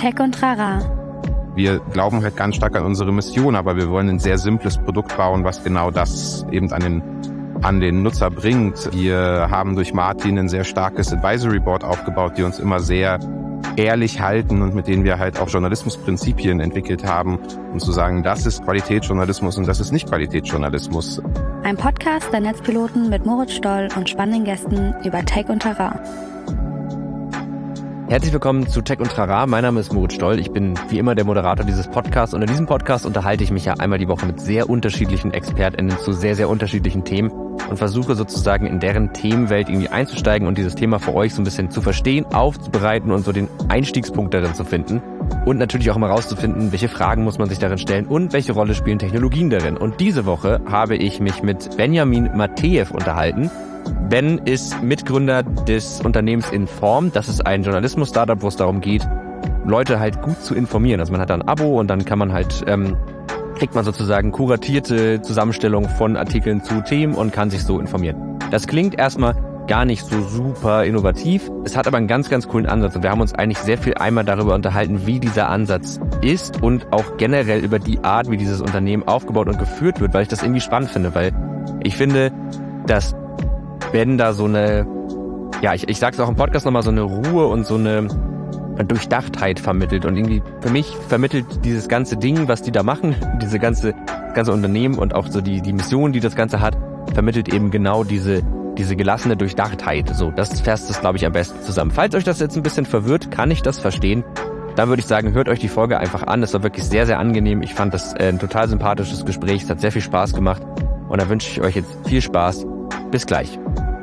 Tech und Trara. Wir glauben halt ganz stark an unsere Mission, aber wir wollen ein sehr simples Produkt bauen, was genau das eben an den Nutzer bringt. Wir haben durch Martin ein sehr starkes Advisory Board aufgebaut, die uns immer sehr ehrlich halten und mit denen wir halt auch Journalismusprinzipien entwickelt haben, um zu sagen, das ist Qualitätsjournalismus und das ist nicht Qualitätsjournalismus. Ein Podcast der Netzpiloten mit Moritz Stoll und spannenden Gästen über Tech und Trara. Herzlich willkommen zu Tech und Trara. Mein Name ist Moritz Stoll. Ich bin wie immer der Moderator dieses Podcasts und in diesem Podcast unterhalte ich mich ja einmal die Woche mit sehr unterschiedlichen ExpertInnen zu sehr, sehr unterschiedlichen Themen und versuche sozusagen in deren Themenwelt irgendwie einzusteigen und dieses Thema für euch so ein bisschen zu verstehen, aufzubereiten und so den Einstiegspunkt darin zu finden und natürlich auch immer rauszufinden, welche Fragen muss man sich darin stellen und welche Rolle spielen Technologien darin. Und diese Woche habe ich mich mit Benjamin Mateev unterhalten. Ben ist Mitgründer des Unternehmens Informed. Das ist ein Journalismus-Startup, wo es darum geht, Leute halt gut zu informieren. Also man hat da ein Abo und dann kann man halt, kriegt man sozusagen kuratierte Zusammenstellung von Artikeln zu Themen und kann sich so informieren. Das klingt erstmal gar nicht so super innovativ. Es hat aber einen ganz, ganz coolen Ansatz und wir haben uns eigentlich sehr viel einmal darüber unterhalten, wie dieser Ansatz ist und auch generell über die Art, wie dieses Unternehmen aufgebaut und geführt wird, weil ich das irgendwie spannend finde, weil ich finde, dass Ben da so eine, ja, ich sag's auch im Podcast nochmal, so eine Ruhe und so eine Durchdachtheit vermittelt. Und irgendwie für mich vermittelt dieses ganze Ding, was die da machen, diese ganze Unternehmen und auch so die Mission, die das Ganze hat, vermittelt eben genau diese gelassene Durchdachtheit. So, das fasst es, glaube ich, am besten zusammen. Falls euch das jetzt ein bisschen verwirrt, kann ich das verstehen. Dann würde ich sagen, hört euch die Folge einfach an. Es war wirklich sehr, sehr angenehm. Ich fand das ein total sympathisches Gespräch. Es hat sehr viel Spaß gemacht. Und da wünsche ich euch jetzt viel Spaß. Bis gleich.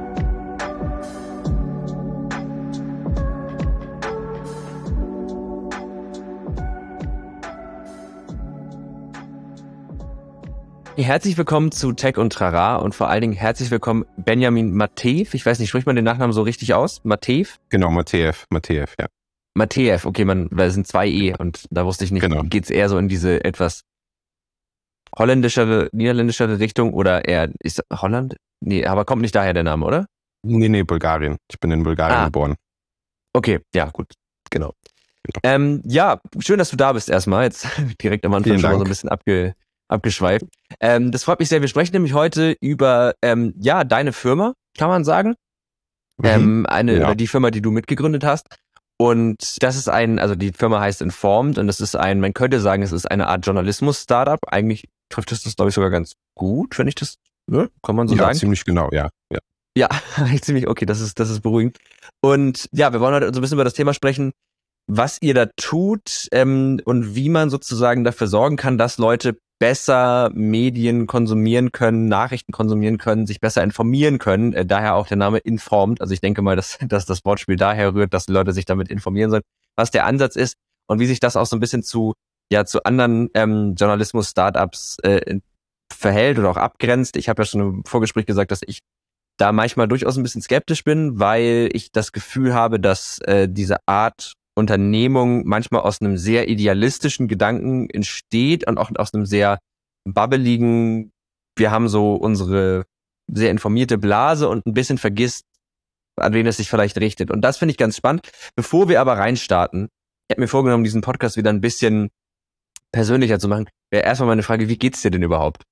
Herzlich willkommen zu Tech und Trara und vor allen Dingen herzlich willkommen Benjamin Mateev. Ich weiß nicht, spricht man den Nachnamen so richtig aus? Mateev? Genau, Mateev, ja. Mateev, okay, weil es sind 2 E und da wusste ich nicht, genau. Geht's eher so in diese etwas niederländischere Richtung oder eher, ist Holland? Nee, aber kommt nicht daher der Name, oder? Nee, Bulgarien. Ich bin in Bulgarien geboren. Okay, ja, gut, genau. Ja, schön, dass du da bist erstmal. Jetzt direkt am Anfang schon mal so ein bisschen abgeschweift. Das freut mich sehr. Wir sprechen nämlich heute über deine Firma, kann man sagen. Oder die Firma, die du mitgegründet hast. Und das ist die Firma heißt Informed und das ist man könnte sagen, es ist eine Art Journalismus-Startup. Eigentlich trifft das, glaube ich, sogar ganz gut, wenn ich das, ne? Kann man so sagen? Ja, ziemlich genau, ja. Ja, ziemlich, okay, das ist beruhigend. Und ja, wir wollen heute so ein bisschen über das Thema sprechen, was ihr da tut und wie man sozusagen dafür sorgen kann, dass Leute besser Medien konsumieren können, Nachrichten konsumieren können, sich besser informieren können. Daher auch der Name Informed. Also ich denke mal, dass das Wortspiel daher rührt, dass die Leute sich damit informieren sollen, was der Ansatz ist und wie sich das auch so ein bisschen zu anderen Journalismus-Startups verhält oder auch abgrenzt. Ich habe ja schon im Vorgespräch gesagt, dass ich da manchmal durchaus ein bisschen skeptisch bin, weil ich das Gefühl habe, dass diese Art Unternehmung manchmal aus einem sehr idealistischen Gedanken entsteht und auch aus einem sehr bubbeligen, wir haben so unsere sehr informierte Blase und ein bisschen vergisst, an wen es sich vielleicht richtet. Und das finde ich ganz spannend. Bevor wir aber reinstarten, ich habe mir vorgenommen, diesen Podcast wieder ein bisschen persönlicher zu machen, wäre erstmal meine Frage, wie geht's dir denn überhaupt?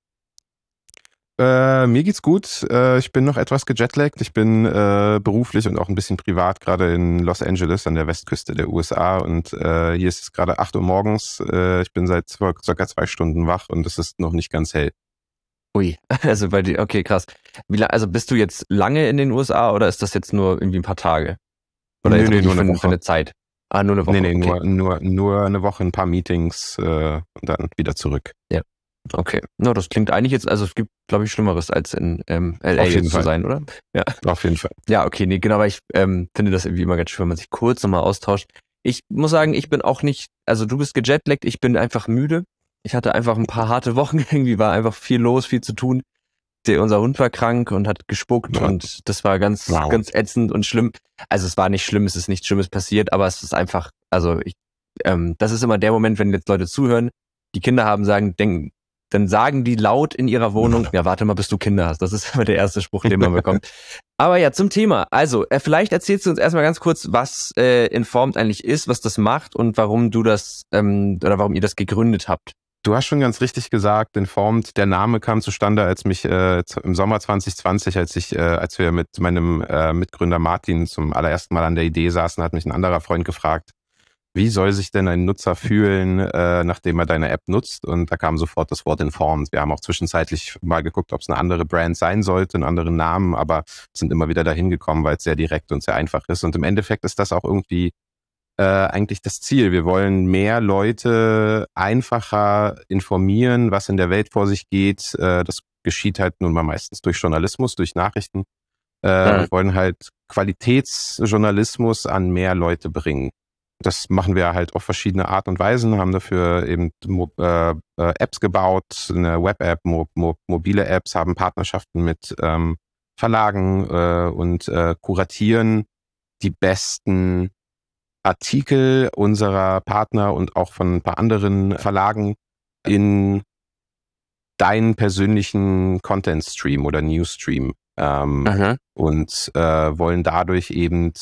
Mir geht's gut. Ich bin noch etwas gejetlaggt. Ich bin beruflich und auch ein bisschen privat gerade in Los Angeles an der Westküste der USA und hier ist es gerade 8 Uhr morgens. Ich bin seit circa 2 Stunden wach und es ist noch nicht ganz hell. Ui, also bei dir, okay, krass. Also bist du jetzt lange in den USA oder ist das jetzt nur irgendwie ein paar Tage? Oder Nee, nur für eine Zeit? Ah, nur eine Woche. Nee, okay. nur eine Woche, ein paar Meetings und dann wieder zurück. Ja. Okay, no, das klingt eigentlich jetzt, also es gibt, glaube ich, Schlimmeres als in LA jetzt zu sein, oder? Ja. Auf jeden Fall. Ja, okay, nee, genau, aber ich finde das irgendwie immer ganz schön, wenn man sich kurz nochmal austauscht. Ich muss sagen, ich bin auch nicht, also du bist gejetlaggt, ich bin einfach müde. Ich hatte einfach ein paar harte Wochen, irgendwie war einfach viel los, viel zu tun. Unser Hund war krank und hat gespuckt und das war ganz ätzend und schlimm. Also es war nicht schlimm, es ist nichts Schlimmes passiert, aber es ist einfach, also das ist immer der Moment, wenn jetzt Leute zuhören, die Kinder haben, denken, dann sagen die laut in ihrer Wohnung, ja, warte mal, bis du Kinder hast. Das ist immer der erste Spruch, den man bekommt. Aber ja, zum Thema. Also, vielleicht erzählst du uns erstmal ganz kurz, was Informed eigentlich ist, was das macht und warum du das oder warum ihr das gegründet habt. Du hast schon ganz richtig gesagt, Informed, der Name kam zustande, als mich im Sommer 2020, als wir mit meinem Mitgründer Martin zum allerersten Mal an der Idee saßen, hat mich ein anderer Freund gefragt, wie soll sich denn ein Nutzer fühlen, nachdem er deine App nutzt? Und da kam sofort das Wort Informed. Wir haben auch zwischenzeitlich mal geguckt, ob es eine andere Brand sein sollte, einen anderen Namen, aber sind immer wieder dahin gekommen, weil es sehr direkt und sehr einfach ist. Und im Endeffekt ist das auch irgendwie eigentlich das Ziel. Wir wollen mehr Leute einfacher informieren, was in der Welt vor sich geht. Das geschieht halt nun mal meistens durch Journalismus, durch Nachrichten. Wir wollen halt Qualitätsjournalismus an mehr Leute bringen. Das machen wir halt auf verschiedene Art und Weisen, haben dafür eben Apps gebaut, eine Web-App, mobile Apps, haben Partnerschaften mit Verlagen und kuratieren die besten Artikel unserer Partner und auch von ein paar anderen Verlagen in deinen persönlichen Content-Stream oder News-Stream und wollen dadurch eben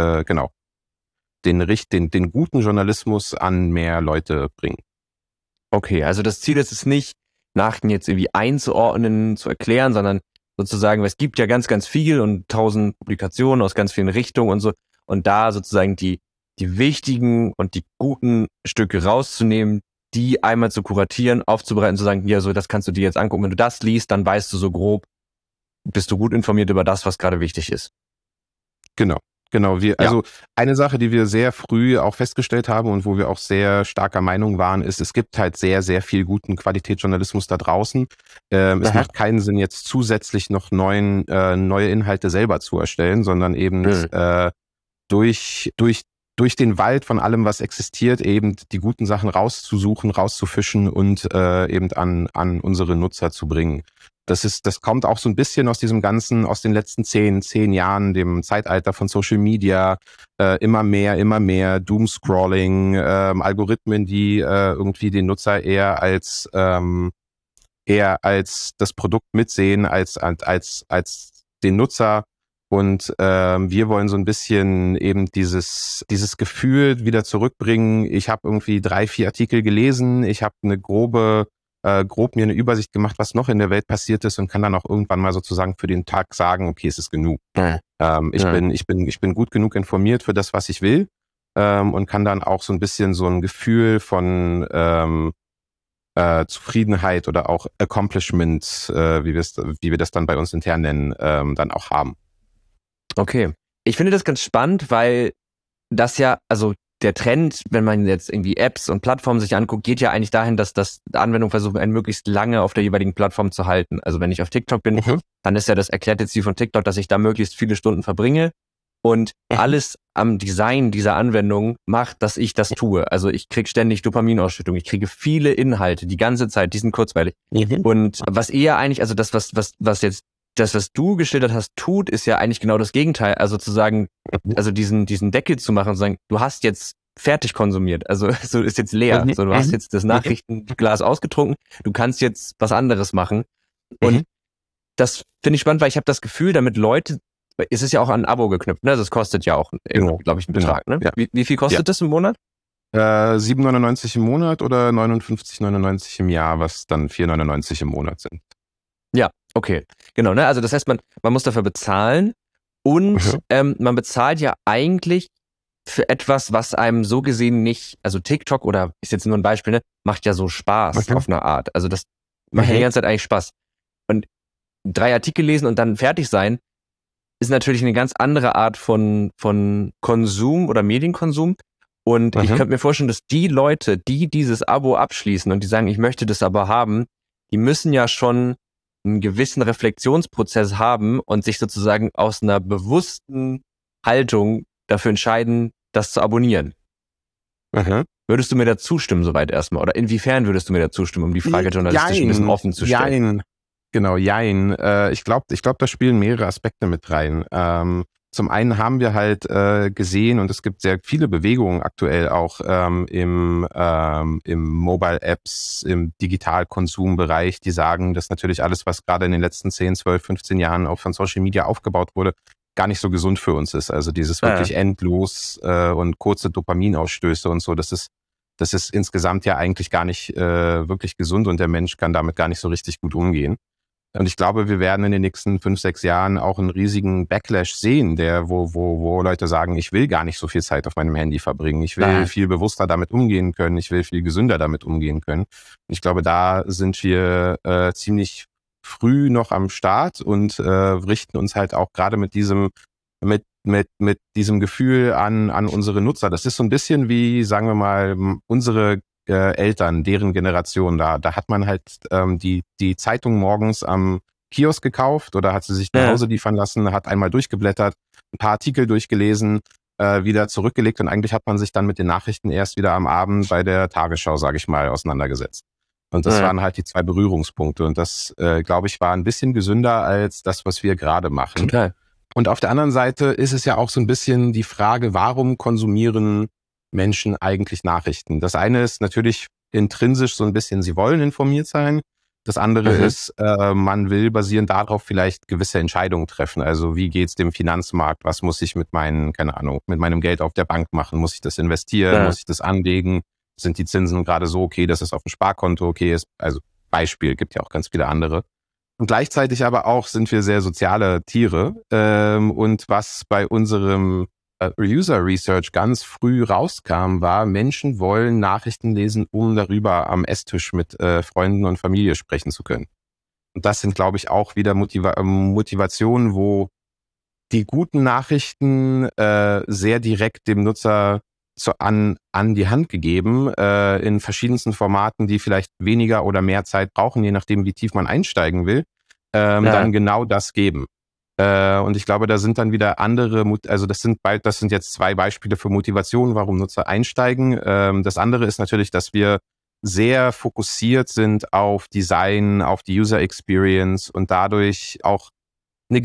den guten Journalismus an mehr Leute bringen. Okay, also das Ziel ist es nicht, Nachrichten jetzt irgendwie einzuordnen, zu erklären, sondern sozusagen, es gibt ja ganz, ganz viel und 1000 Publikationen aus ganz vielen Richtungen und so und da sozusagen die wichtigen und die guten Stücke rauszunehmen, die einmal zu kuratieren, aufzubereiten, zu sagen, ja, so, das kannst du dir jetzt angucken. Wenn du das liest, dann weißt du so grob, bist du gut informiert über das, was gerade wichtig ist. Genau. Also eine Sache, die wir sehr früh auch festgestellt haben und wo wir auch sehr starker Meinung waren, ist, es gibt halt sehr, sehr viel guten Qualitätsjournalismus da draußen. Es macht keinen Sinn, jetzt zusätzlich noch neue Inhalte selber zu erstellen, sondern eben durch den Wald von allem, was existiert, eben die guten Sachen rauszusuchen, rauszufischen und eben an unsere Nutzer zu bringen. Das kommt auch so ein bisschen aus diesem ganzen, aus den letzten 10 Jahren, dem Zeitalter von Social Media, immer mehr Doomscrolling, Algorithmen, die irgendwie den Nutzer eher als das Produkt mitsehen, als den Nutzer. Und wir wollen so ein bisschen eben dieses Gefühl wieder zurückbringen. Ich habe irgendwie 3-4 Artikel gelesen, ich habe grob mir eine Übersicht gemacht, was noch in der Welt passiert ist und kann dann auch irgendwann mal sozusagen für den Tag sagen, okay, es ist genug. Ich bin gut genug informiert für das, was ich will, und kann dann auch so ein bisschen so ein Gefühl von Zufriedenheit oder auch Accomplishment, wie wir das dann bei uns intern nennen, dann auch haben. Okay. Ich finde das ganz spannend, weil das ja, also der Trend, wenn man jetzt irgendwie Apps und Plattformen sich anguckt, geht ja eigentlich dahin, dass Anwendungen versuchen, einen möglichst lange auf der jeweiligen Plattform zu halten. Also wenn ich auf TikTok bin, dann ist ja das erklärte Ziel von TikTok, dass ich da möglichst viele Stunden verbringe und alles am Design dieser Anwendung macht, dass ich das tue. Also ich kriege ständig Dopaminausschüttung, ich kriege viele Inhalte die ganze Zeit, die sind kurzweilig. Und was eher eigentlich, also das, was du geschildert hast, tut, ist ja eigentlich genau das Gegenteil. Also zu sagen, also diesen Deckel zu machen und zu sagen, du hast jetzt fertig konsumiert. Also so ist jetzt leer. So, du hast jetzt das Nachrichtenglas ausgetrunken. Du kannst jetzt was anderes machen. Und das finde ich spannend, weil ich habe das Gefühl, damit Leute, es ist ja auch an ein Abo geknüpft, ne? Also es kostet ja auch, glaube ich, einen Betrag, ne? Ja. Wie viel kostet das im Monat? 7,99 im Monat oder 59,99 im Jahr, was dann 4,99 im Monat sind. Ja, okay. Genau, ne? Also das heißt, man muss dafür bezahlen und man bezahlt ja eigentlich für etwas, was einem so gesehen nicht, also TikTok oder ist jetzt nur ein Beispiel, ne, macht ja so Spaß auf eine Art. Also das macht ja die ganze Zeit eigentlich Spaß. Und 3 Artikel lesen und dann fertig sein, ist natürlich eine ganz andere Art von Konsum oder Medienkonsum. Und ich könnte mir vorstellen, dass die Leute, die dieses Abo abschließen und die sagen, ich möchte das aber haben, die müssen ja schon einen gewissen Reflexionsprozess haben und sich sozusagen aus einer bewussten Haltung dafür entscheiden, das zu abonnieren. Würdest du mir da zustimmen soweit erstmal? Oder inwiefern würdest du mir da zustimmen, um die Frage journalistisch ein bisschen offen zu stellen? Jein. Ich glaube, da spielen mehrere Aspekte mit rein. Zum einen haben wir halt gesehen, und es gibt sehr viele Bewegungen aktuell auch im Mobile-Apps, im Digitalkonsumbereich, die sagen, dass natürlich alles, was gerade in den letzten 10, 12, 15 Jahren auch von Social Media aufgebaut wurde, gar nicht so gesund für uns ist. Also dieses wirklich endlos und kurze Dopaminausstöße und so, das ist insgesamt ja eigentlich gar nicht wirklich gesund, und der Mensch kann damit gar nicht so richtig gut umgehen. Und ich glaube, wir werden in den nächsten 5, 6 Jahren auch einen riesigen Backlash sehen, wo Leute sagen, ich will gar nicht so viel Zeit auf meinem Handy verbringen. Ich will viel bewusster damit umgehen können. Ich will viel gesünder damit umgehen können. Und ich glaube, da sind wir ziemlich früh noch am Start und richten uns halt auch gerade mit diesem Gefühl an unsere Nutzer. Das ist so ein bisschen wie, sagen wir mal, unsere Eltern, deren Generation. Da hat man halt die Zeitung morgens am Kiosk gekauft oder hat sie sich nach Hause liefern lassen, hat einmal durchgeblättert, ein paar Artikel durchgelesen, wieder zurückgelegt, und eigentlich hat man sich dann mit den Nachrichten erst wieder am Abend bei der Tagesschau, sage ich mal, auseinandergesetzt. Und das waren halt die 2 Berührungspunkte, und das, glaube ich, war ein bisschen gesünder als das, was wir gerade machen. Total. Und auf der anderen Seite ist es ja auch so ein bisschen die Frage, warum konsumieren Menschen eigentlich Nachrichten? Das eine ist natürlich intrinsisch so ein bisschen, sie wollen informiert sein. Das andere ist, man will basierend darauf vielleicht gewisse Entscheidungen treffen. Also wie geht's dem Finanzmarkt? Was muss ich mit meinem Geld auf der Bank machen? Muss ich das investieren? Muss ich das anlegen? Sind die Zinsen gerade so okay, dass es auf dem Sparkonto okay ist? Also Beispiel, gibt ja auch ganz viele andere. Und gleichzeitig aber auch sind wir sehr soziale Tiere. Und was bei unserem User Research ganz früh rauskam, war, Menschen wollen Nachrichten lesen, um darüber am Esstisch mit Freunden und Familie sprechen zu können. Und das sind, glaube ich, auch wieder Motivationen, wo die guten Nachrichten sehr direkt dem Nutzer an die Hand gegeben, in verschiedensten Formaten, die vielleicht weniger oder mehr Zeit brauchen, je nachdem, wie tief man einsteigen will, dann genau das geben. Und ich glaube, da sind dann wieder andere, also das sind jetzt 2 Beispiele für Motivation, warum Nutzer einsteigen. Das andere ist natürlich, dass wir sehr fokussiert sind auf Design, auf die User Experience und dadurch auch einen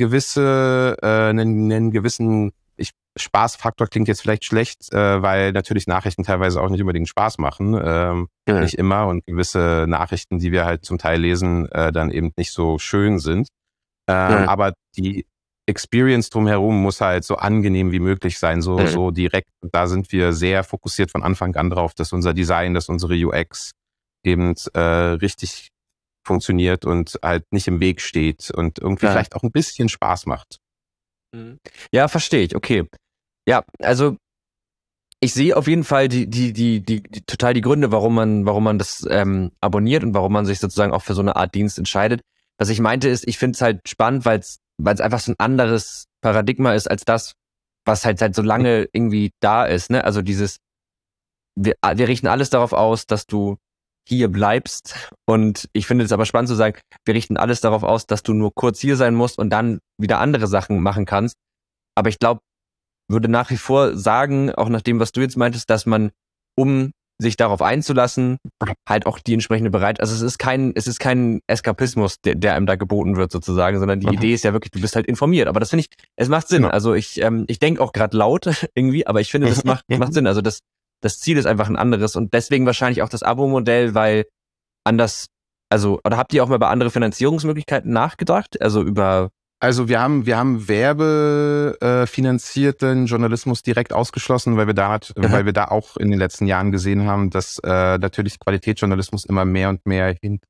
gewissen Spaßfaktor klingt jetzt vielleicht schlecht, weil natürlich Nachrichten teilweise auch nicht unbedingt Spaß machen, nicht immer, und gewisse Nachrichten, die wir halt zum Teil lesen, dann eben nicht so schön sind. Aber die Experience drumherum muss halt so angenehm wie möglich sein, so direkt. Da sind wir sehr fokussiert von Anfang an drauf, dass unser Design, dass unsere UX eben richtig funktioniert und halt nicht im Weg steht und irgendwie vielleicht auch ein bisschen Spaß macht. Ja, verstehe ich. Okay. Ja, also ich sehe auf jeden Fall total die Gründe, warum man das abonniert und warum man sich sozusagen auch für so eine Art Dienst entscheidet. Was ich meinte ist, ich finde es halt spannend, weil es einfach so ein anderes Paradigma ist als das, was halt seit so lange irgendwie da ist. Ne? Also wir richten alles darauf aus, dass du hier bleibst. Und ich finde es aber spannend zu sagen, wir richten alles darauf aus, dass du nur kurz hier sein musst und dann wieder andere Sachen machen kannst. Aber ich glaube, würde nach wie vor sagen, auch nach dem, was du jetzt meintest, dass man, um sich darauf einzulassen, halt auch die entsprechende also es ist kein Eskapismus, der einem da geboten wird sozusagen, sondern die Idee ist ja wirklich, du bist halt informiert. Aber das finde ich, es macht Sinn. Also ich denke auch gerade laut irgendwie, aber ich finde, das macht Sinn. Also das Ziel ist einfach ein anderes und deswegen wahrscheinlich auch das Abo-Modell, weil anders, oder habt ihr auch mal über andere Finanzierungsmöglichkeiten nachgedacht? Also wir haben werbefinanzierten Journalismus direkt ausgeschlossen, weil wir da auch in den letzten Jahren gesehen haben, dass natürlich Qualitätsjournalismus immer mehr und mehr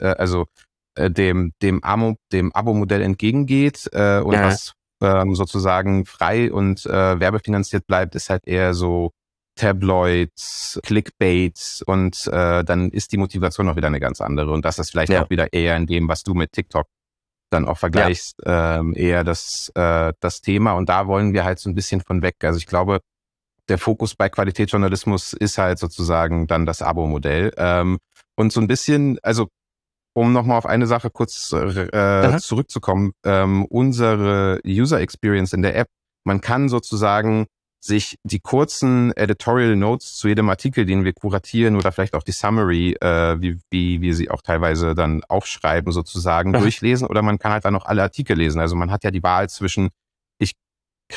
dem Abo-Modell entgegengeht und was sozusagen frei und werbefinanziert bleibt, ist halt eher so Tabloids, Clickbait und dann ist die Motivation auch wieder eine ganz andere und das ist vielleicht auch wieder eher in dem, was du mit TikTok dann auch vergleichst, eher das Thema und da wollen wir halt so ein bisschen von weg. Also ich glaube, der Fokus bei Qualitätsjournalismus ist halt sozusagen dann das Abo-Modell und so ein bisschen, also um nochmal auf eine Sache kurz zurückzukommen, unsere User Experience in der App, man kann sozusagen sich die kurzen Editorial Notes zu jedem Artikel, den wir kuratieren oder vielleicht auch die Summary, wie wir sie auch teilweise dann aufschreiben, sozusagen durchlesen oder man kann halt dann noch alle Artikel lesen. Also man hat ja die Wahl zwischen, ich krieg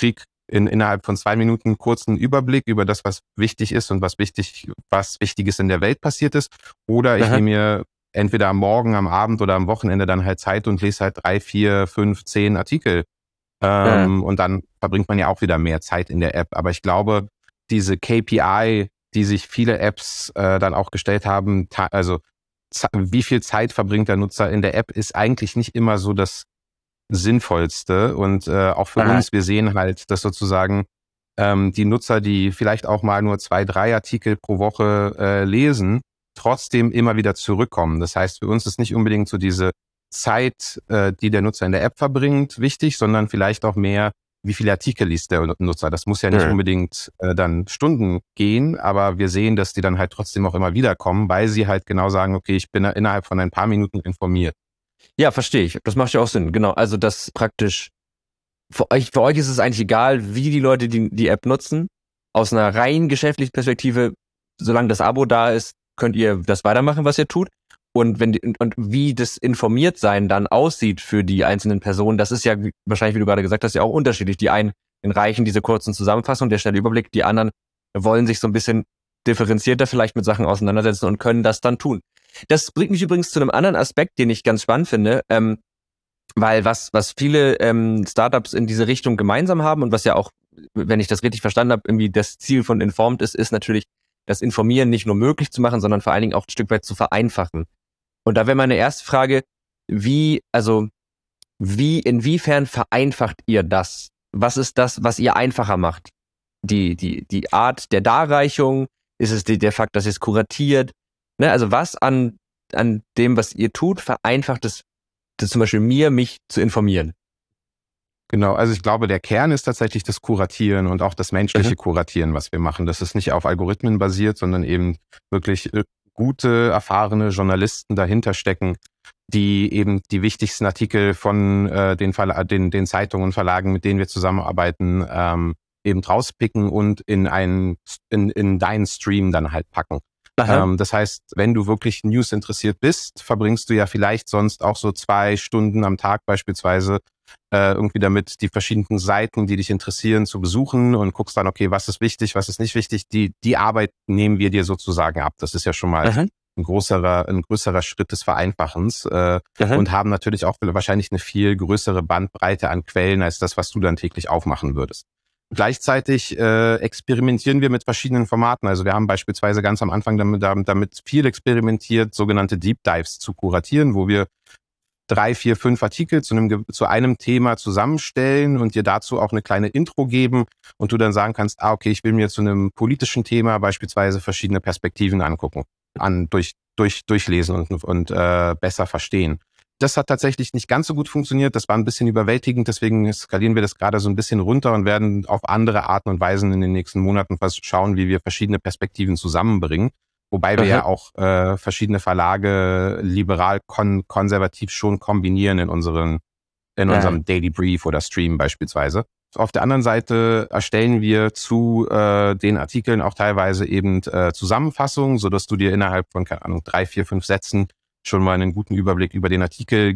innerhalb von 2 Minuten kurzen Überblick über das, was wichtig ist und was Wichtiges in der Welt passiert ist. Oder ich nehme mir entweder am Morgen, am Abend oder am Wochenende dann halt Zeit und lese halt 3, 4, 5, 10 Artikel. Und dann verbringt man ja auch wieder mehr Zeit in der App. Aber ich glaube, diese KPI, die sich viele Apps dann auch gestellt haben, also wie viel Zeit verbringt der Nutzer in der App, ist eigentlich nicht immer so das Sinnvollste. Und auch für uns, wir sehen halt, dass sozusagen die Nutzer, die vielleicht auch mal nur 2, 3 Artikel pro Woche lesen, trotzdem immer wieder zurückkommen. Das heißt, für uns ist nicht unbedingt so diese Zeit, die der Nutzer in der App verbringt, wichtig, sondern vielleicht auch mehr, wie viele Artikel liest der Nutzer. Das muss ja nicht unbedingt dann Stunden gehen, aber wir sehen, dass die dann halt trotzdem auch immer wieder kommen, weil sie halt genau sagen, okay, ich bin innerhalb von ein paar Minuten informiert. Ja, verstehe ich. Das macht ja auch Sinn. Genau. Also das praktisch, für euch ist es eigentlich egal, wie die Leute die App nutzen. Aus einer rein geschäftlichen Perspektive, solange das Abo da ist, könnt ihr das weitermachen, was ihr tut. Und wie das Informiertsein dann aussieht für die einzelnen Personen, das ist ja wahrscheinlich, wie du gerade gesagt hast, ja auch unterschiedlich. Die einen reichen diese kurzen Zusammenfassungen, der schnelle Überblick, die anderen wollen sich so ein bisschen differenzierter vielleicht mit Sachen auseinandersetzen und können das dann tun. Das bringt mich übrigens zu einem anderen Aspekt, den ich ganz spannend finde, weil was viele Startups in diese Richtung gemeinsam haben und was ja auch, wenn ich das richtig verstanden habe, irgendwie das Ziel von Informed ist natürlich, das Informieren nicht nur möglich zu machen, sondern vor allen Dingen auch ein Stück weit zu vereinfachen. Und da wäre meine erste Frage, inwiefern vereinfacht ihr das? Was ist das, was ihr einfacher macht? Die Art der Darreichung? Ist es der Fakt, dass ihr es kuratiert? Ne, also was an dem, was ihr tut, vereinfacht es zum Beispiel mich zu informieren? Genau, also ich glaube, der Kern ist tatsächlich das Kuratieren und auch das menschliche Kuratieren, was wir machen. Das ist nicht auf Algorithmen basiert, sondern eben wirklich gute, erfahrene Journalisten dahinter stecken, die eben die wichtigsten Artikel von den Zeitungen und Verlagen, mit denen wir zusammenarbeiten, eben rauspicken und in deinen Stream dann halt packen. Das heißt, wenn du wirklich News interessiert bist, verbringst du ja vielleicht sonst auch so 2 Stunden am Tag beispielsweise irgendwie damit, die verschiedenen Seiten, die dich interessieren, zu besuchen und guckst dann, okay, was ist wichtig, was ist nicht wichtig. Die Arbeit nehmen wir dir sozusagen ab. Das ist ja schon mal ein größerer Schritt des Vereinfachens und haben natürlich auch wahrscheinlich eine viel größere Bandbreite an Quellen als das, was du dann täglich aufmachen würdest. Gleichzeitig experimentieren wir mit verschiedenen Formaten. Also wir haben beispielsweise ganz am Anfang damit viel experimentiert, sogenannte Deep Dives zu kuratieren, wo wir 3, 4, 5 Artikel zu einem Thema zusammenstellen und dir dazu auch eine kleine Intro geben und du dann sagen kannst, okay, ich will mir zu einem politischen Thema beispielsweise verschiedene Perspektiven angucken, durchlesen und besser verstehen. Das hat tatsächlich nicht ganz so gut funktioniert. Das war ein bisschen überwältigend. Deswegen skalieren wir das gerade so ein bisschen runter und werden auf andere Arten und Weisen in den nächsten Monaten schauen, wie wir verschiedene Perspektiven zusammenbringen. Wobei wir ja auch verschiedene Verlage liberal konservativ schon kombinieren in unserem Daily Brief oder Stream beispielsweise. Auf der anderen Seite erstellen wir zu den Artikeln auch teilweise eben Zusammenfassungen, sodass du dir innerhalb von, keine Ahnung, 3, 4, 5 Sätzen schon mal einen guten Überblick über den Artikel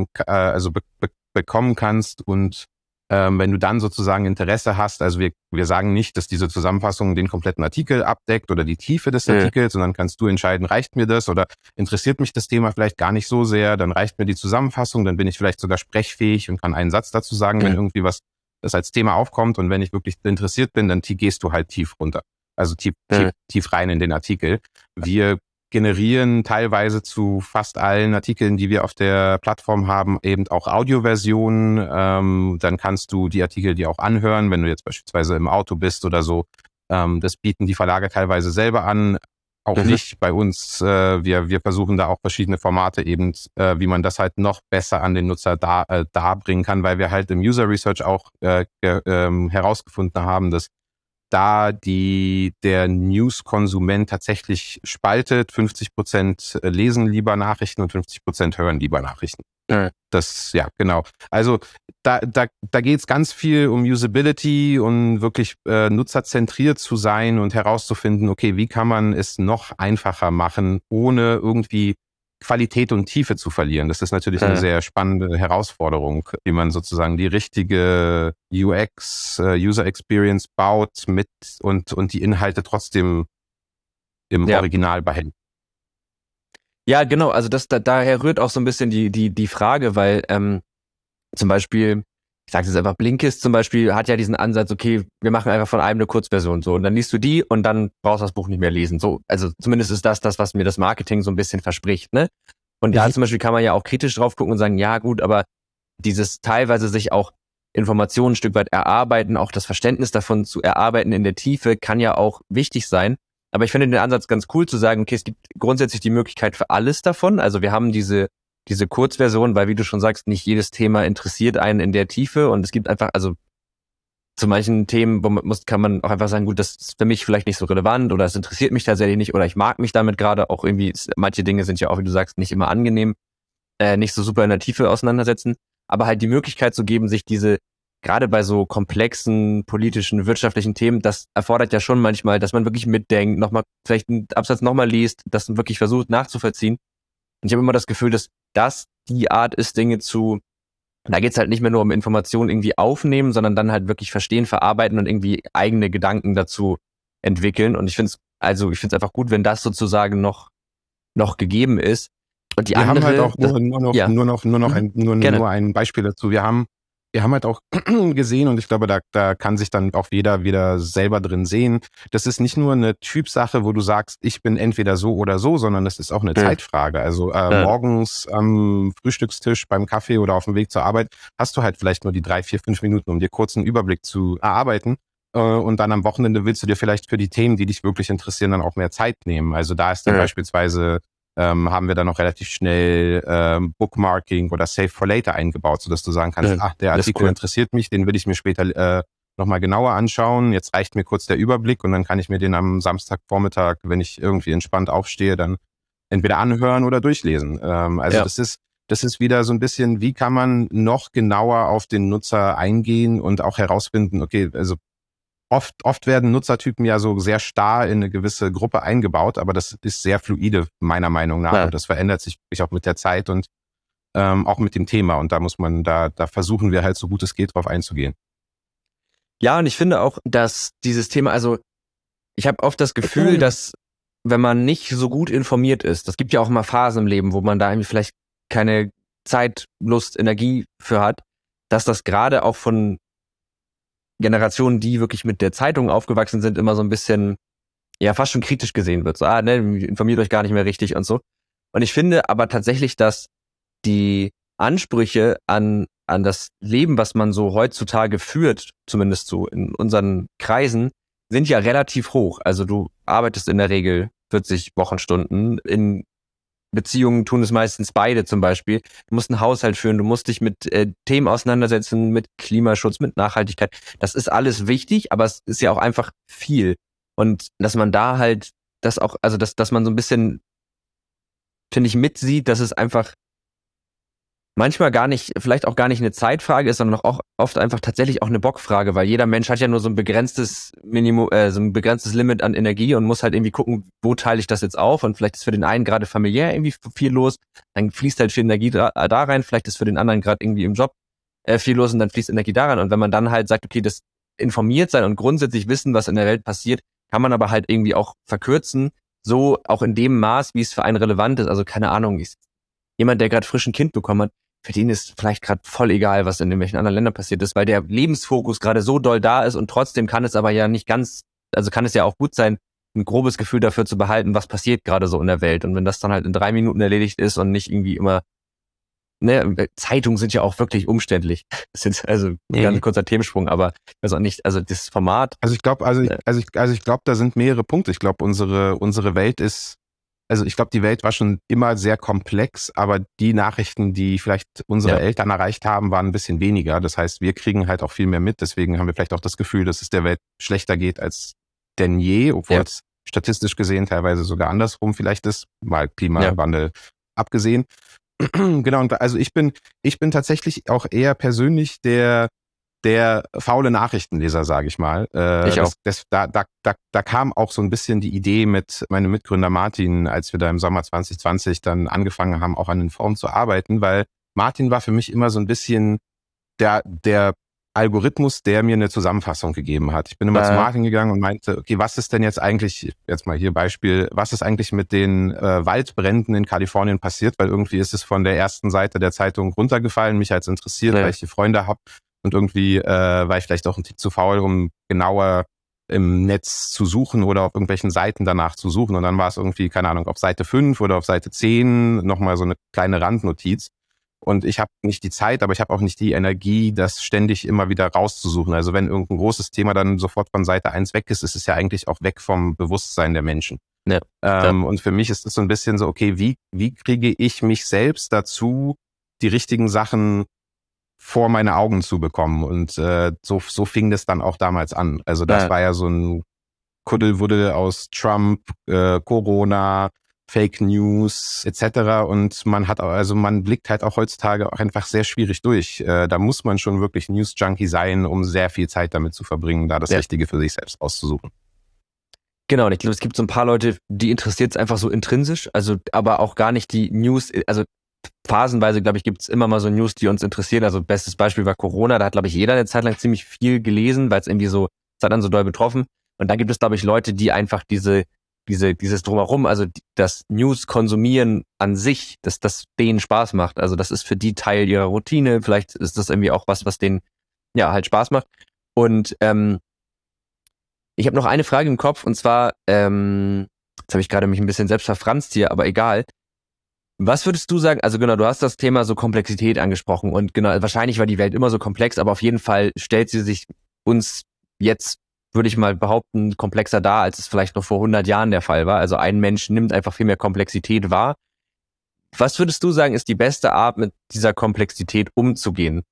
bekommen kannst. Und wenn du dann sozusagen Interesse hast, also wir sagen nicht, dass diese Zusammenfassung den kompletten Artikel abdeckt oder die Tiefe des Artikels, sondern kannst du entscheiden, reicht mir das oder interessiert mich das Thema vielleicht gar nicht so sehr, dann reicht mir die Zusammenfassung, dann bin ich vielleicht sogar sprechfähig und kann einen Satz dazu sagen, wenn irgendwie das als Thema aufkommt, und wenn ich wirklich interessiert bin, dann gehst du halt tief runter, also tief rein in den Artikel. Wir generieren teilweise zu fast allen Artikeln, die wir auf der Plattform haben, eben auch Audioversionen. Dann kannst du die Artikel dir auch anhören, wenn du jetzt beispielsweise im Auto bist oder so. Das bieten die Verlage teilweise selber an. Auch nicht bei uns. Wir versuchen da auch verschiedene Formate eben, wie man das halt noch besser an den Nutzer darbringen kann, weil wir halt im User Research auch herausgefunden haben, dass da der News-Konsument tatsächlich spaltet. 50% lesen lieber Nachrichten und 50% hören lieber Nachrichten. Ja, genau. Also da geht es ganz viel um Usability und wirklich nutzerzentriert zu sein und herauszufinden, okay, wie kann man es noch einfacher machen, ohne irgendwie Qualität und Tiefe zu verlieren. Das ist natürlich eine sehr spannende Herausforderung, wie man sozusagen die richtige UX, User Experience baut mit und die Inhalte trotzdem im Original behält. Ja, genau, also daher rührt auch so ein bisschen die Frage, weil zum Beispiel, ich sage jetzt einfach, Blinkist zum Beispiel hat ja diesen Ansatz, okay, wir machen einfach von einem eine Kurzversion so und dann liest du die und dann brauchst du das Buch nicht mehr lesen. So, also zumindest ist das, was mir das Marketing so ein bisschen verspricht, ne? Und da zum Beispiel kann man ja auch kritisch drauf gucken und sagen, ja gut, aber dieses teilweise sich auch Informationen ein Stück weit erarbeiten, auch das Verständnis davon zu erarbeiten in der Tiefe, kann ja auch wichtig sein. Aber ich finde den Ansatz ganz cool zu sagen, okay, es gibt grundsätzlich die Möglichkeit für alles davon. Also wir haben diese Kurzversion, weil wie du schon sagst, nicht jedes Thema interessiert einen in der Tiefe und es gibt einfach, also zu manchen Themen kann man auch einfach sagen, gut, das ist für mich vielleicht nicht so relevant oder es interessiert mich tatsächlich nicht oder ich mag mich damit gerade auch irgendwie, manche Dinge sind ja auch, wie du sagst, nicht immer angenehm, nicht so super in der Tiefe auseinandersetzen, aber halt die Möglichkeit zu geben, sich diese, gerade bei so komplexen politischen, wirtschaftlichen Themen, das erfordert ja schon manchmal, dass man wirklich mitdenkt, nochmal vielleicht einen Absatz nochmal liest, das wirklich versucht nachzuvollziehen. Und ich habe immer das Gefühl, dass das die Art ist, Dinge da geht's halt nicht mehr nur um Informationen irgendwie aufnehmen, sondern dann halt wirklich verstehen, verarbeiten und irgendwie eigene Gedanken dazu entwickeln. Und ich finde es einfach gut, wenn das sozusagen noch gegeben ist. Und die wir andere, haben halt auch nur ein Beispiel dazu. Wir haben halt auch gesehen und ich glaube, da kann sich dann auch jeder wieder selber drin sehen. Das ist nicht nur eine Typsache, wo du sagst, ich bin entweder so oder so, sondern das ist auch eine Zeitfrage. Also morgens am Frühstückstisch, beim Kaffee oder auf dem Weg zur Arbeit hast du halt vielleicht nur die 3, 4, 5 Minuten, um dir kurz einen Überblick zu erarbeiten. Und dann am Wochenende willst du dir vielleicht für die Themen, die dich wirklich interessieren, dann auch mehr Zeit nehmen. Also da ist dann beispielsweise haben wir dann noch relativ schnell Bookmarking oder Save for Later eingebaut, sodass du sagen kannst, der Artikel interessiert mich, den will ich mir später nochmal genauer anschauen. Jetzt reicht mir kurz der Überblick und dann kann ich mir den am Samstagvormittag, wenn ich irgendwie entspannt aufstehe, dann entweder anhören oder durchlesen. Das ist wieder so ein bisschen, wie kann man noch genauer auf den Nutzer eingehen und auch herausfinden, okay, also Oft werden Nutzertypen ja so sehr starr in eine gewisse Gruppe eingebaut, aber das ist sehr fluide, meiner Meinung nach. Ja. Und das verändert sich auch mit der Zeit und auch mit dem Thema. Und da da versuchen wir halt so gut es geht, drauf einzugehen. Ja, und ich finde auch, dass dieses Thema, also ich habe oft das Gefühl, dass wenn man nicht so gut informiert ist, das gibt ja auch immer Phasen im Leben, wo man da irgendwie vielleicht keine Zeit, Lust, Energie für hat, dass das gerade auch von Generationen, die wirklich mit der Zeitung aufgewachsen sind, immer so ein bisschen, ja, fast schon kritisch gesehen wird. So, informiert euch gar nicht mehr richtig und so. Und ich finde aber tatsächlich, dass die Ansprüche an das Leben, was man so heutzutage führt, zumindest so in unseren Kreisen, sind ja relativ hoch. Also du arbeitest in der Regel 40 Wochenstunden. In Beziehungen tun es meistens beide zum Beispiel. Du musst einen Haushalt führen, du musst dich mit Themen auseinandersetzen, mit Klimaschutz, mit Nachhaltigkeit. Das ist alles wichtig, aber es ist ja auch einfach viel. Und dass man da halt das auch, also dass man so ein bisschen, finde ich, mitsieht, dass es einfach manchmal vielleicht auch gar nicht eine Zeitfrage ist, sondern auch oft einfach tatsächlich auch eine Bockfrage, weil jeder Mensch hat ja nur so ein begrenztes Minimum, so ein begrenztes Limit an Energie und muss halt irgendwie gucken, wo teile ich das jetzt auf, und vielleicht ist für den einen gerade familiär irgendwie viel los, dann fließt halt viel Energie da rein, vielleicht ist für den anderen gerade irgendwie im Job viel los und dann fließt Energie da rein, und wenn man dann halt sagt, okay, das informiert sein und grundsätzlich wissen, was in der Welt passiert, kann man aber halt irgendwie auch verkürzen, so auch in dem Maß, wie es für einen relevant ist. Also keine Ahnung, jemand, der gerade frisch ein Kind bekommen hat, für den ist vielleicht gerade voll egal, was in irgendwelchen anderen Ländern passiert ist, weil der Lebensfokus gerade so doll da ist, und trotzdem kann es aber ja nicht ganz, also kann es ja auch gut sein, ein grobes Gefühl dafür zu behalten, was passiert gerade so in der Weiß. Und wenn das dann halt in 3 Minuten erledigt ist und nicht irgendwie immer, ne, Zeitungen sind ja auch wirklich umständlich. Das ist also ein ganz kurzer Themensprung, aber ich weiß auch nicht, also das Format. Also ich glaube, da sind mehrere Punkte. Ich glaube, unsere Welt ist, also ich glaube, die Welt war schon immer sehr komplex, aber die Nachrichten, die vielleicht unsere Eltern erreicht haben, waren ein bisschen weniger. Das heißt, wir kriegen halt auch viel mehr mit. Deswegen haben wir vielleicht auch das Gefühl, dass es der Welt schlechter geht als denn je, obwohl es statistisch gesehen teilweise sogar andersrum vielleicht ist, mal Klimawandel abgesehen. Genau, und also ich bin tatsächlich auch eher persönlich der der faule Nachrichtenleser, sage ich mal. Ich auch. Da kam auch so ein bisschen die Idee mit meinem Mitgründer Martin, als wir da im Sommer 2020 dann angefangen haben, auch an den Foren zu arbeiten, weil Martin war für mich immer so ein bisschen der Algorithmus, der mir eine Zusammenfassung gegeben hat. Ich bin immer zu Martin gegangen und meinte, okay, was ist denn jetzt eigentlich, jetzt mal hier Beispiel, was ist eigentlich mit den Waldbränden in Kalifornien passiert? Weil irgendwie ist es von der ersten Seite der Zeitung runtergefallen. Mich hat's interessiert, weil ich die Freunde habe und irgendwie war ich vielleicht auch ein Tick zu faul, um genauer im Netz zu suchen oder auf irgendwelchen Seiten danach zu suchen. Und dann war es irgendwie, keine Ahnung, auf Seite 5 oder auf Seite 10 nochmal so eine kleine Randnotiz. Und ich habe nicht die Zeit, aber ich habe auch nicht die Energie, das ständig immer wieder rauszusuchen. Also wenn irgendein großes Thema dann sofort von Seite 1 weg ist, ist es ja eigentlich auch weg vom Bewusstsein der Menschen. Ja. Und für mich ist es so ein bisschen so, okay, wie kriege ich mich selbst dazu, die richtigen Sachen vor meine Augen zu bekommen? Und so fing das dann auch damals an. Also das war ja so ein Kuddelwuddel aus Trump, Corona, Fake News etc. Und man blickt halt auch heutzutage auch einfach sehr schwierig durch. Da muss man schon wirklich News-Junkie sein, um sehr viel Zeit damit zu verbringen, da das Richtige für sich selbst auszusuchen. Genau, und ich glaube, es gibt so ein paar Leute, die interessiert es einfach so intrinsisch, also aber auch gar nicht die News, also phasenweise, glaube ich, gibt es immer mal so News, die uns interessieren. Also bestes Beispiel war Corona, da hat, glaube ich, jeder eine Zeit lang ziemlich viel gelesen, weil es irgendwie so, es hat dann so doll betroffen. Und dann gibt es, glaube ich, Leute, die einfach dieses Drumherum, also das News konsumieren an sich, dass das denen Spaß macht. Also das ist für die Teil ihrer Routine. Vielleicht ist das irgendwie auch was denen ja halt Spaß macht. Und ich habe noch eine Frage im Kopf, und zwar, jetzt habe ich gerade mich ein bisschen selbst verfranst hier, aber egal. Was würdest du sagen, also genau, du hast das Thema so Komplexität angesprochen und genau, wahrscheinlich war die Welt immer so komplex, aber auf jeden Fall stellt sie sich uns jetzt, würde ich mal behaupten, komplexer dar, als es vielleicht noch vor 100 Jahren der Fall war. Also ein Mensch nimmt einfach viel mehr Komplexität wahr. Was würdest du sagen, ist die beste Art, mit dieser Komplexität umzugehen?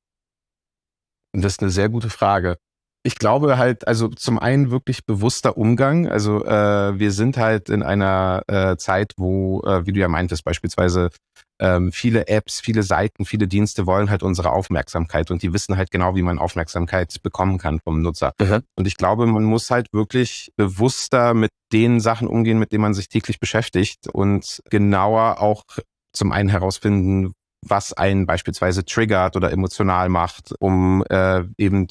Das ist eine sehr gute Frage. Ich glaube halt, also zum einen wirklich bewusster Umgang. Also wir sind halt in einer Zeit, wo, wie du ja meintest, beispielsweise viele Apps, viele Seiten, viele Dienste wollen halt unsere Aufmerksamkeit und die wissen halt genau, wie man Aufmerksamkeit bekommen kann vom Nutzer. Und ich glaube, man muss halt wirklich bewusster mit den Sachen umgehen, mit denen man sich täglich beschäftigt und genauer auch zum einen herausfinden, was einen beispielsweise triggert oder emotional macht, um eben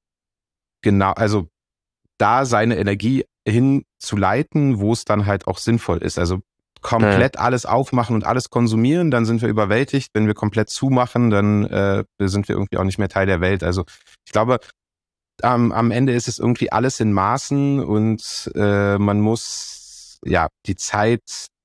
genau, also da seine Energie hinzuleiten, wo es dann halt auch sinnvoll ist. Also komplett alles aufmachen und alles konsumieren, dann sind wir überwältigt. Wenn wir komplett zumachen, dann sind wir irgendwie auch nicht mehr Teil der Welt. Also ich glaube, am Ende ist es irgendwie alles in Maßen und man muss ja die Zeit,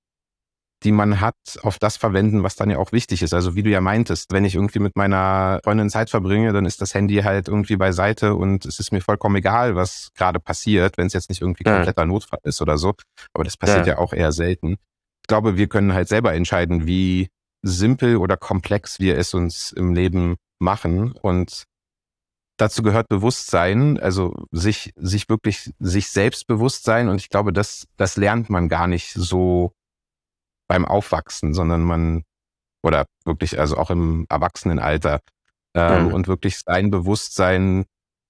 die man hat, auf das verwenden, was dann ja auch wichtig ist. Also wie du ja meintest, wenn ich irgendwie mit meiner Freundin Zeit verbringe, dann ist das Handy halt irgendwie beiseite und es ist mir vollkommen egal, was gerade passiert, wenn es jetzt nicht irgendwie kompletter Notfall ist oder so. Aber das passiert ja auch eher selten. Ich glaube, wir können halt selber entscheiden, wie simpel oder komplex wir es uns im Leben machen. Und dazu gehört Bewusstsein, also sich wirklich sich selbst bewusst sein. Und ich glaube, das lernt man gar nicht so beim Aufwachsen, sondern oder wirklich, also auch im Erwachsenenalter, und wirklich sein Bewusstsein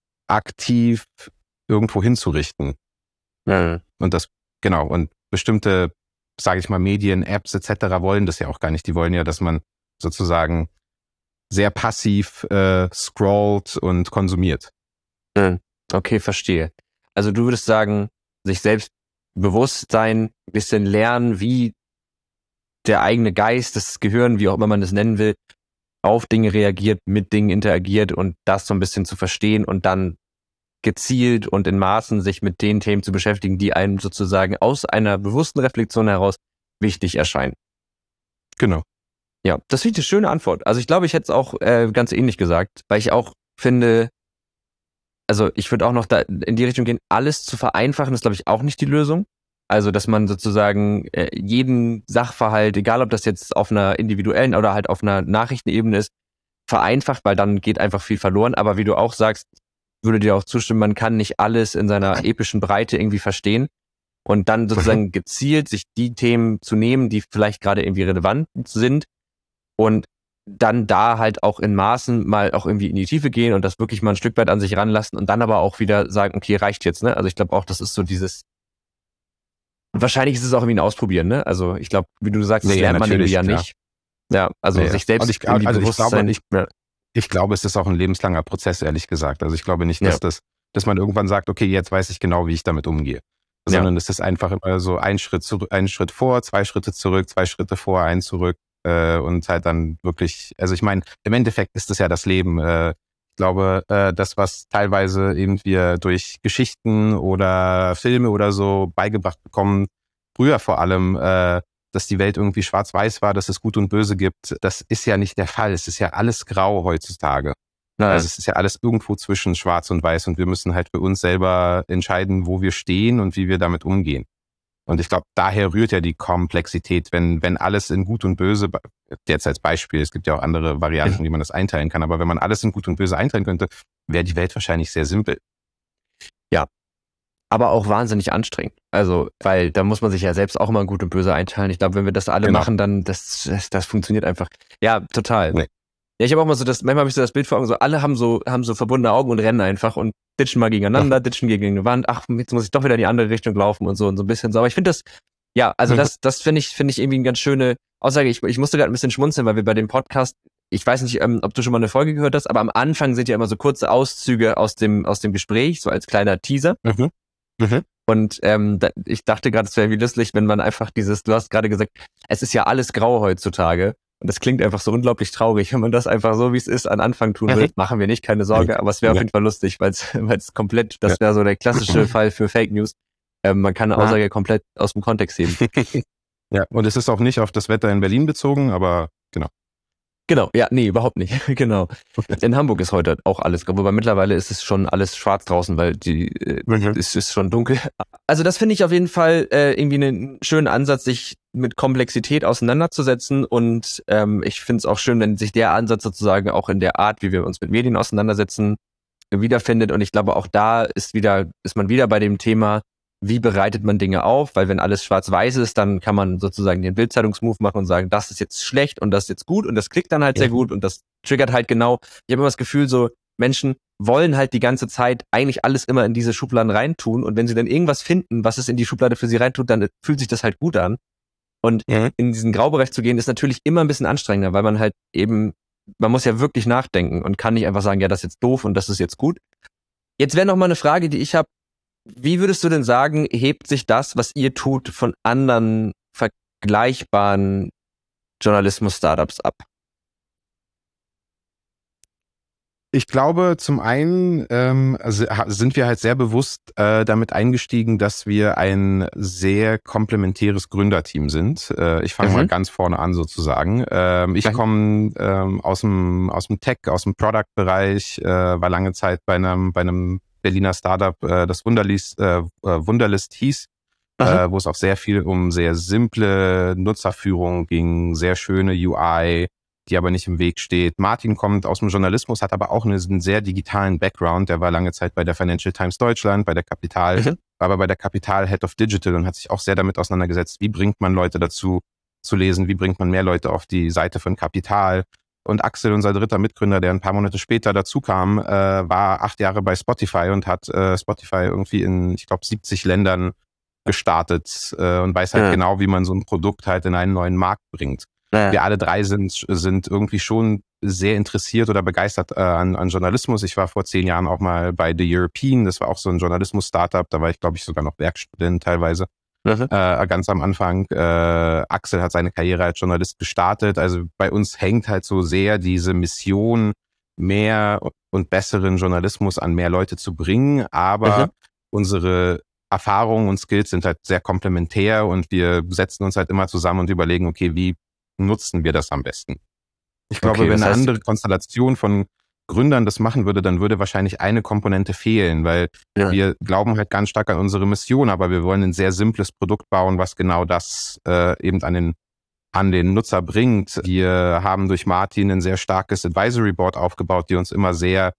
aktiv irgendwo hinzurichten. Und das, genau, und bestimmte, sage ich mal, Medien, Apps etc. wollen das ja auch gar nicht. Die wollen ja, dass man sozusagen sehr passiv scrollt und konsumiert. Okay, verstehe. Also du würdest sagen, sich selbst bewusst sein, ein bisschen lernen, wie der eigene Geist, das Gehirn, wie auch immer man das nennen will, auf Dinge reagiert, mit Dingen interagiert und das so ein bisschen zu verstehen und dann gezielt und in Maßen sich mit den Themen zu beschäftigen, die einem sozusagen aus einer bewussten Reflexion heraus wichtig erscheinen. Genau. Ja, das finde ich eine schöne Antwort. Also ich glaube, ich hätte es auch ganz ähnlich gesagt, weil ich auch finde, also ich würde auch noch da in die Richtung gehen, alles zu vereinfachen, ist, glaube ich, auch nicht die Lösung. Also, dass man sozusagen jeden Sachverhalt, egal ob das jetzt auf einer individuellen oder halt auf einer Nachrichtenebene ist, vereinfacht, weil dann geht einfach viel verloren. Aber wie du auch sagst, würde dir auch zustimmen, man kann nicht alles in seiner epischen Breite irgendwie verstehen und dann sozusagen gezielt sich die Themen zu nehmen, die vielleicht gerade irgendwie relevant sind und dann da halt auch in Maßen mal auch irgendwie in die Tiefe gehen und das wirklich mal ein Stück weit an sich ranlassen und dann aber auch wieder sagen, okay, reicht jetzt, ne? Also ich glaube auch, das ist so dieses, wahrscheinlich ist es auch irgendwie ein Ausprobieren, ne? Also ich glaube, wie du sagst, das lernt man irgendwie ja nicht. Ja, also sich selbst irgendwie bewusst sein. Ich glaube, es ist auch ein lebenslanger Prozess, ehrlich gesagt. Also ich glaube nicht, dass man irgendwann sagt, okay, jetzt weiß ich genau, wie ich damit umgehe. Sondern es ist einfach immer so ein Schritt vor, 2 Schritte zurück, 2 Schritte vor, 1 zurück und halt dann wirklich, also ich meine, im Endeffekt ist es ja das Leben. Ich glaube, das, was teilweise eben wir durch Geschichten oder Filme oder so beigebracht bekommen, früher vor allem, dass die Welt irgendwie schwarz-weiß war, dass es Gut und Böse gibt, das ist ja nicht der Fall. Es ist ja alles grau heutzutage. Nein. Also es ist ja alles irgendwo zwischen schwarz und weiß und wir müssen halt für uns selber entscheiden, wo wir stehen und wie wir damit umgehen. Und ich glaube, daher rührt ja die Komplexität, wenn alles in Gut und Böse, jetzt als Beispiel, es gibt ja auch andere Varianten, wie man das einteilen kann, aber wenn man alles in Gut und Böse einteilen könnte, wäre die Welt wahrscheinlich sehr simpel. Ja, aber auch wahnsinnig anstrengend. Also, weil da muss man sich ja selbst auch mal Gut und Böse einteilen. Ich glaube, wenn wir das alle machen, dann das funktioniert einfach. Ja, total. Nee. Ja, ich habe auch mal so manchmal habe ich so das Bild vor Augen, so alle haben so verbundene Augen und rennen einfach und ditchen mal gegeneinander, ditchen gegen eine Wand. Ach, jetzt muss ich doch wieder in die andere Richtung laufen und so ein bisschen so. Aber ich finde das, ja, also das finde ich irgendwie eine ganz schöne Aussage. Ich musste gerade ein bisschen schmunzeln, weil wir bei dem Podcast, ich weiß nicht, ob du schon mal eine Folge gehört hast, aber am Anfang sind ja immer so kurze Auszüge aus dem Gespräch, so als kleiner Teaser. Und ich dachte gerade, es wäre wie lustig, wenn man einfach du hast gerade gesagt, es ist ja alles grau heutzutage. Und das klingt einfach so unglaublich traurig, wenn man das einfach so, wie es ist, an Anfang tun will. Machen wir nicht, keine Sorge, aber es wäre auf jeden Fall lustig, weil es komplett, das wäre so der klassische Fall für Fake News. Man kann eine Aussage komplett aus dem Kontext heben. Ja, und es ist auch nicht auf das Wetter in Berlin bezogen, aber genau. Genau, ja, nee, überhaupt nicht. Genau. In Hamburg ist heute auch alles grau, wobei mittlerweile ist es schon alles schwarz draußen, weil es ist schon dunkel. Also das finde ich auf jeden Fall irgendwie einen schönen Ansatz, sich mit Komplexität auseinanderzusetzen und ich finde es auch schön, wenn sich der Ansatz sozusagen auch in der Art, wie wir uns mit Medien auseinandersetzen, wiederfindet und ich glaube auch da ist man wieder bei dem Thema, wie bereitet man Dinge auf, weil wenn alles schwarz-weiß ist, dann kann man sozusagen den Bildzeitungsmove machen und sagen, das ist jetzt schlecht und das ist jetzt gut und das klickt dann halt sehr gut und das triggert halt genau. Ich habe immer das Gefühl, so Menschen wollen halt die ganze Zeit eigentlich alles immer in diese Schubladen reintun und wenn sie dann irgendwas finden, was es in die Schublade für sie reintut, dann fühlt sich das halt gut an. Und in diesen Graubereich zu gehen, ist natürlich immer ein bisschen anstrengender, weil man halt eben, man muss ja wirklich nachdenken und kann nicht einfach sagen, ja, das ist jetzt doof und das ist jetzt gut. Jetzt wäre noch mal eine Frage, die ich habe. Wie würdest du denn sagen, hebt sich das, was ihr tut, von anderen vergleichbaren Journalismus-Startups ab? Ich glaube, zum einen sind wir halt sehr bewusst damit eingestiegen, dass wir ein sehr komplementäres Gründerteam sind. Ich fange mal ganz vorne an sozusagen. Ich komme aus dem Tech, aus dem Product-Bereich, war lange Zeit bei einem Berliner Startup, das Wunderlist hieß, wo es auch sehr viel um sehr simple Nutzerführung ging, sehr schöne UI, die aber nicht im Weg steht. Martin kommt aus dem Journalismus, hat aber auch einen sehr digitalen Background. Der war lange Zeit bei der Financial Times Deutschland, bei der Kapital, war aber bei der Kapital Head of Digital und hat sich auch sehr damit auseinandergesetzt, wie bringt man Leute dazu zu lesen, wie bringt man mehr Leute auf die Seite von Kapital. Und Axel, unser dritter Mitgründer, der ein paar Monate später dazu kam, war 8 Jahre bei Spotify und hat Spotify irgendwie in, ich glaube, 70 Ländern gestartet und weiß halt genau, wie man so ein Produkt halt in einen neuen Markt bringt. Wir alle drei sind irgendwie schon sehr interessiert oder begeistert an Journalismus. Ich war vor 10 Jahren auch mal bei The European, das war auch so ein Journalismus-Startup, da war ich, glaube ich, sogar noch Werkstudent teilweise. Ganz am Anfang. Axel hat seine Karriere als Journalist gestartet. Also bei uns hängt halt so sehr diese Mission, mehr und besseren Journalismus an mehr Leute zu bringen. Aber unsere Erfahrungen und Skills sind halt sehr komplementär und wir setzen uns halt immer zusammen und überlegen, okay, wie nutzen wir das am besten? Ich glaube, wenn eine andere Konstellation von Gründern das machen würde, dann würde wahrscheinlich eine Komponente fehlen, weil wir glauben halt ganz stark an unsere Mission, aber wir wollen ein sehr simples Produkt bauen, was genau das eben an den Nutzer bringt. Wir haben durch Martin ein sehr starkes Advisory Board aufgebaut, die uns immer sehr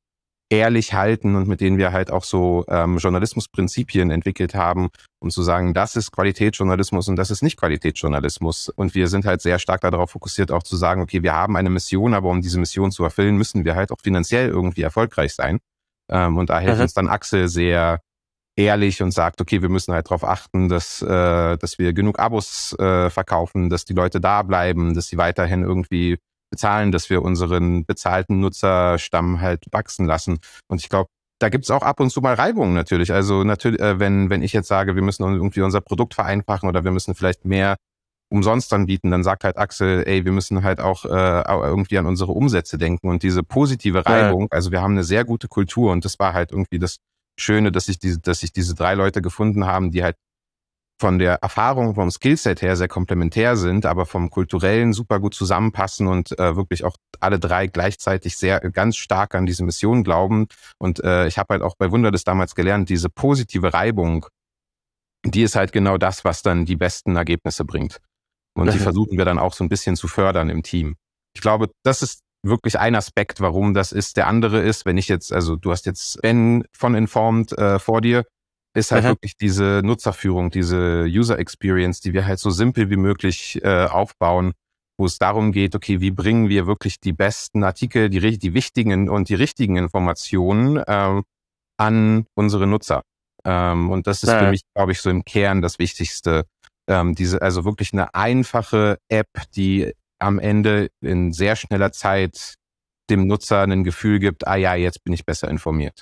ehrlich halten und mit denen wir halt auch so Journalismusprinzipien entwickelt haben, um zu sagen, das ist Qualitätsjournalismus und das ist nicht Qualitätsjournalismus. Und wir sind halt sehr stark darauf fokussiert, auch zu sagen, okay, wir haben eine Mission, aber um diese Mission zu erfüllen, müssen wir halt auch finanziell irgendwie erfolgreich sein. Und da hilft uns dann Axel sehr ehrlich und sagt, okay, wir müssen halt darauf achten, dass wir genug Abos verkaufen, dass die Leute da bleiben, dass sie weiterhin irgendwie bezahlen, dass wir unseren bezahlten Nutzerstamm halt wachsen lassen. Und ich glaube, da gibt's auch ab und zu mal Reibungen natürlich. Also natürlich, wenn ich jetzt sage, wir müssen irgendwie unser Produkt vereinfachen oder wir müssen vielleicht mehr umsonst anbieten, dann sagt halt Axel, ey, wir müssen halt auch irgendwie an unsere Umsätze denken. Und diese positive Reibung, also wir haben eine sehr gute Kultur und das war halt irgendwie das Schöne, dass sich diese 3 Leute gefunden haben, die halt von der Erfahrung, vom Skillset her sehr komplementär sind, aber vom Kulturellen super gut zusammenpassen und wirklich auch alle 3 gleichzeitig ganz stark an diese Mission glauben. Und ich habe halt auch bei Wunderlist damals gelernt, diese positive Reibung, die ist halt genau das, was dann die besten Ergebnisse bringt. Und die versuchen wir dann auch so ein bisschen zu fördern im Team. Ich glaube, das ist wirklich ein Aspekt, warum das ist. Der andere ist, wenn ich jetzt, also du hast jetzt Ben von Informed vor dir, ist halt wirklich diese Nutzerführung, diese User Experience, die wir halt so simpel wie möglich aufbauen, wo es darum geht, okay, wie bringen wir wirklich die besten Artikel, die wichtigen und die richtigen Informationen an unsere Nutzer. Und das ist für mich, glaube ich, so im Kern das Wichtigste. Also wirklich eine einfache App, die am Ende in sehr schneller Zeit dem Nutzer ein Gefühl gibt, ah ja, jetzt bin ich besser informiert.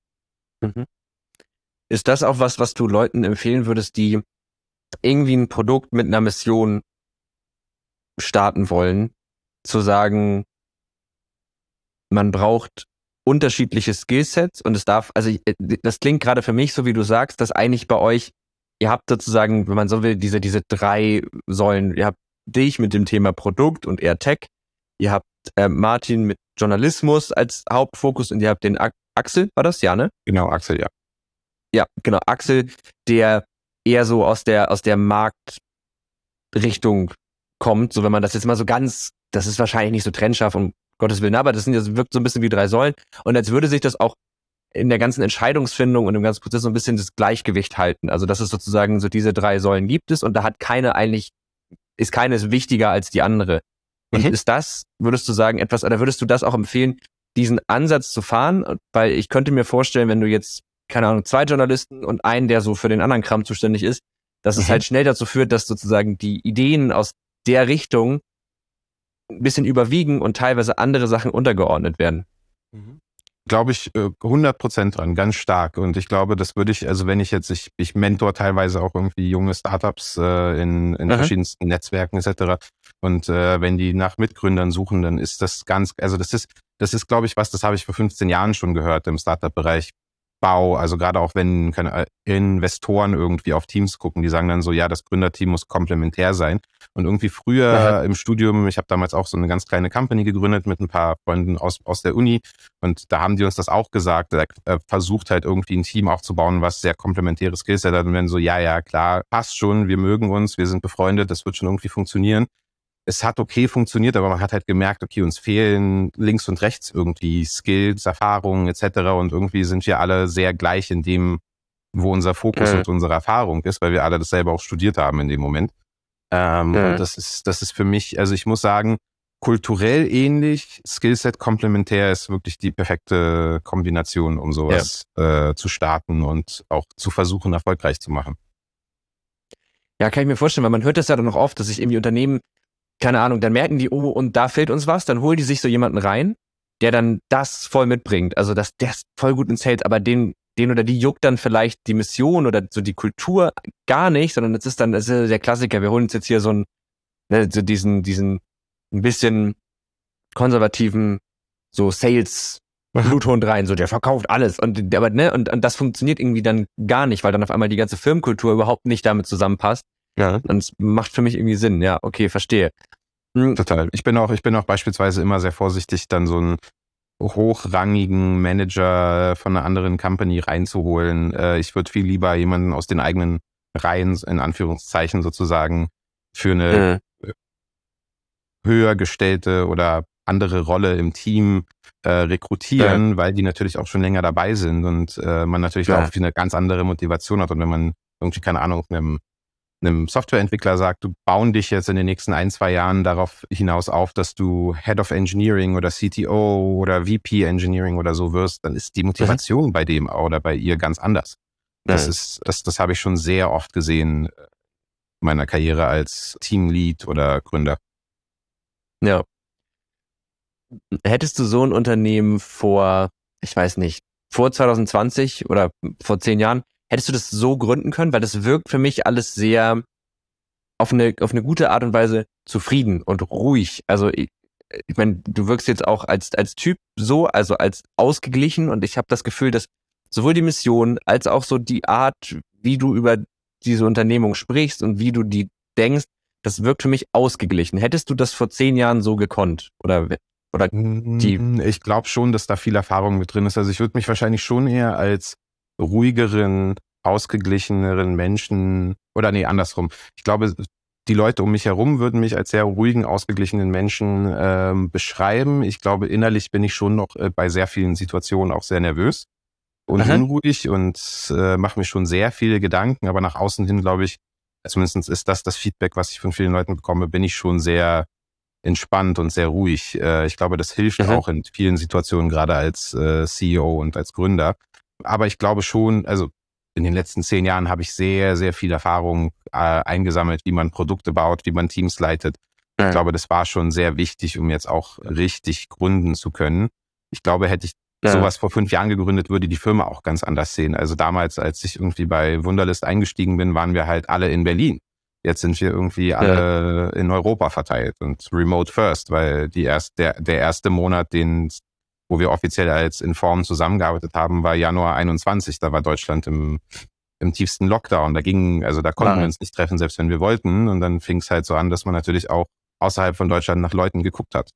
Ist das auch was du Leuten empfehlen würdest, die irgendwie ein Produkt mit einer Mission starten wollen, zu sagen, man braucht unterschiedliche Skillsets und es darf, also das klingt gerade für mich so, wie du sagst, dass eigentlich bei euch, ihr habt sozusagen, wenn man so will, diese 3 Säulen, ihr habt dich mit dem Thema Produkt und eher Tech, ihr habt Martin mit Journalismus als Hauptfokus und ihr habt den Axel, war das? Ja, ne? Genau, Axel, ja. Ja, genau, Axel, der eher so aus der Marktrichtung kommt, so wenn man das jetzt mal so ganz, das ist wahrscheinlich nicht so trennscharf, um Gottes Willen, aber das wirkt so ein bisschen wie 3 Säulen und als würde sich das auch in der ganzen Entscheidungsfindung und im ganzen Prozess so ein bisschen das Gleichgewicht halten. Also dass es sozusagen so diese 3 Säulen gibt es und da hat keine wichtiger als die andere. Und ist das, würdest du sagen, etwas, oder würdest du das auch empfehlen, diesen Ansatz zu fahren? Weil ich könnte mir vorstellen, wenn du jetzt, keine Ahnung, 2 Journalisten und einen, der so für den anderen Kram zuständig ist, dass es halt schnell dazu führt, dass sozusagen die Ideen aus der Richtung ein bisschen überwiegen und teilweise andere Sachen untergeordnet werden. Glaube ich 100% dran, ganz stark. Und ich glaube, das würde ich, also wenn ich mentor teilweise auch irgendwie junge Startups in verschiedensten Netzwerken etc. Und wenn die nach Mitgründern suchen, dann ist das das ist, glaube ich, das habe ich vor 15 Jahren schon gehört im Startup-Bereich. Bau, also gerade auch wenn Investoren irgendwie auf Teams gucken, die sagen dann so, ja, das Gründerteam muss komplementär sein. Und irgendwie früher im Studium, ich habe damals auch so eine ganz kleine Company gegründet mit ein paar Freunden aus der Uni und da haben die uns das auch gesagt, versucht halt irgendwie ein Team aufzubauen, was sehr komplementäre Skillset hat und wenn so, ja, klar, passt schon, wir mögen uns, wir sind befreundet, das wird schon irgendwie funktionieren. Es hat okay funktioniert, aber man hat halt gemerkt, okay, uns fehlen links und rechts irgendwie Skills, Erfahrungen etc. Und irgendwie sind wir alle sehr gleich in dem, wo unser Fokus und unsere Erfahrung ist, weil wir alle dasselbe auch studiert haben in dem Moment. Und das ist für mich, also ich muss sagen, kulturell ähnlich, Skillset komplementär ist wirklich die perfekte Kombination, um sowas zu starten und auch zu versuchen, erfolgreich zu machen. Ja, kann ich mir vorstellen, weil man hört das ja dann noch oft, dass sich irgendwie Unternehmen, keine Ahnung, dann merken die, oh, und da fehlt uns was, dann holen die sich so jemanden rein, der dann das voll mitbringt. Also der ist voll gut in Sales, aber den oder die juckt dann vielleicht die Mission oder so die Kultur gar nicht, sondern das ist der Klassiker. Wir holen uns jetzt hier so diesen ein bisschen konservativen so Sales Bluthund rein, so der verkauft alles und das funktioniert irgendwie dann gar nicht, weil dann auf einmal die ganze Firmenkultur überhaupt nicht damit zusammenpasst. Ja. Und es macht für mich irgendwie Sinn. Ja, okay, verstehe. Total. Ich bin auch beispielsweise immer sehr vorsichtig, dann so einen hochrangigen Manager von einer anderen Company reinzuholen. Ich würde viel lieber jemanden aus den eigenen Reihen, in Anführungszeichen sozusagen, für eine höher gestellte oder andere Rolle im Team rekrutieren, weil die natürlich auch schon länger dabei sind und man natürlich auch eine ganz andere Motivation hat. Und wenn man irgendwie, keine Ahnung, einem Softwareentwickler sagt, du bauen dich jetzt in den nächsten 1-2 Jahren darauf hinaus auf, dass du Head of Engineering oder CTO oder VP Engineering oder so wirst, dann ist die Motivation bei dem oder bei ihr ganz anders. Das habe ich schon sehr oft gesehen in meiner Karriere als Teamlead oder Gründer. Ja. Hättest du so ein Unternehmen vor 2020 oder vor 10 Jahren, hättest du das so gründen können? Weil das wirkt für mich alles sehr auf eine gute Art und Weise zufrieden und ruhig. Also ich meine, du wirkst jetzt auch als Typ so, also als ausgeglichen, und ich habe das Gefühl, dass sowohl die Mission als auch so die Art, wie du über diese Unternehmung sprichst und wie du die denkst, das wirkt für mich ausgeglichen. Hättest du das vor 10 Jahren so gekonnt? Oder Ich glaube schon, dass da viel Erfahrung mit drin ist. Also ich würde mich wahrscheinlich schon eher als ruhigeren, ausgeglicheneren Menschen, oder nee, andersrum. Ich glaube, die Leute um mich herum würden mich als sehr ruhigen, ausgeglichenen Menschen beschreiben. Ich glaube, innerlich bin ich schon noch bei sehr vielen Situationen auch sehr nervös und unruhig und mache mir schon sehr viele Gedanken. Aber nach außen hin, glaube ich, zumindest ist das Feedback, was ich von vielen Leuten bekomme, bin ich schon sehr entspannt und sehr ruhig. Ich glaube, das hilft auch in vielen Situationen, gerade als CEO und als Gründer. Aber ich glaube schon, also in den letzten 10 Jahren habe ich sehr, sehr viel Erfahrung eingesammelt, wie man Produkte baut, wie man Teams leitet. Ich glaube, das war schon sehr wichtig, um jetzt auch richtig gründen zu können. Ich glaube, hätte ich sowas vor 5 Jahren gegründet, würde die Firma auch ganz anders sehen. Also damals, als ich irgendwie bei Wunderlist eingestiegen bin, waren wir halt alle in Berlin. Jetzt sind wir irgendwie alle in Europa verteilt und remote first, weil der erste Monat, wo wir offiziell als Inform zusammengearbeitet haben, war Januar 21. Da war Deutschland im tiefsten Lockdown. Da konnten wir uns nicht treffen, selbst wenn wir wollten. Und dann fing es halt so an, dass man natürlich auch außerhalb von Deutschland nach Leuten geguckt hat.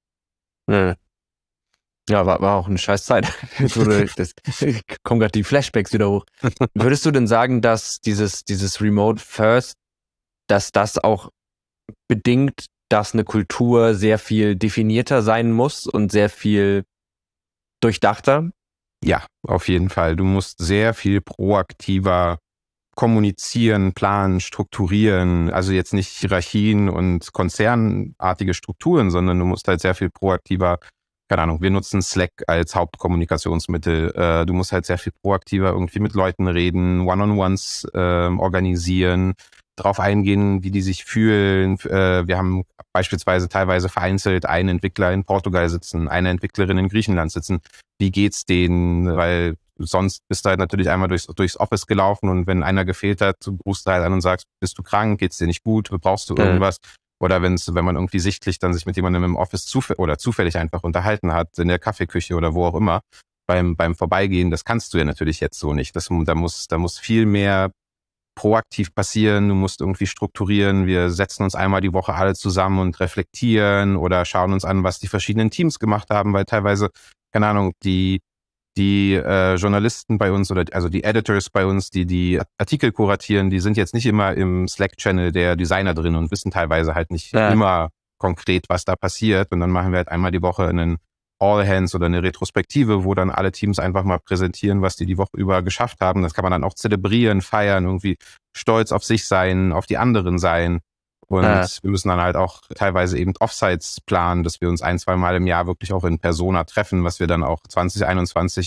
Ja, war auch eine scheiß Zeit. Das kommen gerade die Flashbacks wieder hoch. Würdest du denn sagen, dass dieses Remote First, dass das auch bedingt, dass eine Kultur sehr viel definierter sein muss und sehr viel durchdachter? Ja, auf jeden Fall. Du musst sehr viel proaktiver kommunizieren, planen, strukturieren. Also jetzt nicht Hierarchien und konzernartige Strukturen, sondern du musst halt sehr viel proaktiver, keine Ahnung, wir nutzen Slack als Hauptkommunikationsmittel. Du musst halt sehr viel proaktiver irgendwie mit Leuten reden, One-on-Ones organisieren, drauf eingehen, wie die sich fühlen. Wir haben beispielsweise teilweise vereinzelt einen Entwickler in Portugal sitzen, eine Entwicklerin in Griechenland sitzen. Wie geht's denen? Weil sonst bist du halt natürlich einmal durchs Office gelaufen und wenn einer gefehlt hat, rufst du halt an und sagst, bist du krank, geht's dir nicht gut, brauchst du irgendwas? Oder wenn man irgendwie sichtlich dann sich mit jemandem im Office zufällig einfach unterhalten hat, in der Kaffeeküche oder wo auch immer, beim Vorbeigehen, das kannst du ja natürlich jetzt so nicht. Da muss viel mehr proaktiv passieren, du musst irgendwie strukturieren, wir setzen uns einmal die Woche alle zusammen und reflektieren oder schauen uns an, was die verschiedenen Teams gemacht haben, weil teilweise, keine Ahnung, die Journalisten bei uns oder also die Editors bei uns, die Artikel kuratieren, die sind jetzt nicht immer im Slack-Channel der Designer drin und wissen teilweise halt nicht immer konkret, was da passiert. Und dann machen wir halt einmal die Woche einen All-Hands oder eine Retrospektive, wo dann alle Teams einfach mal präsentieren, was die Woche über geschafft haben. Das kann man dann auch zelebrieren, feiern, irgendwie stolz auf sich sein, auf die anderen sein. Und wir müssen dann halt auch teilweise eben Offsites planen, dass wir uns 1-2 Mal im Jahr wirklich auch in Persona treffen, was wir dann auch 2021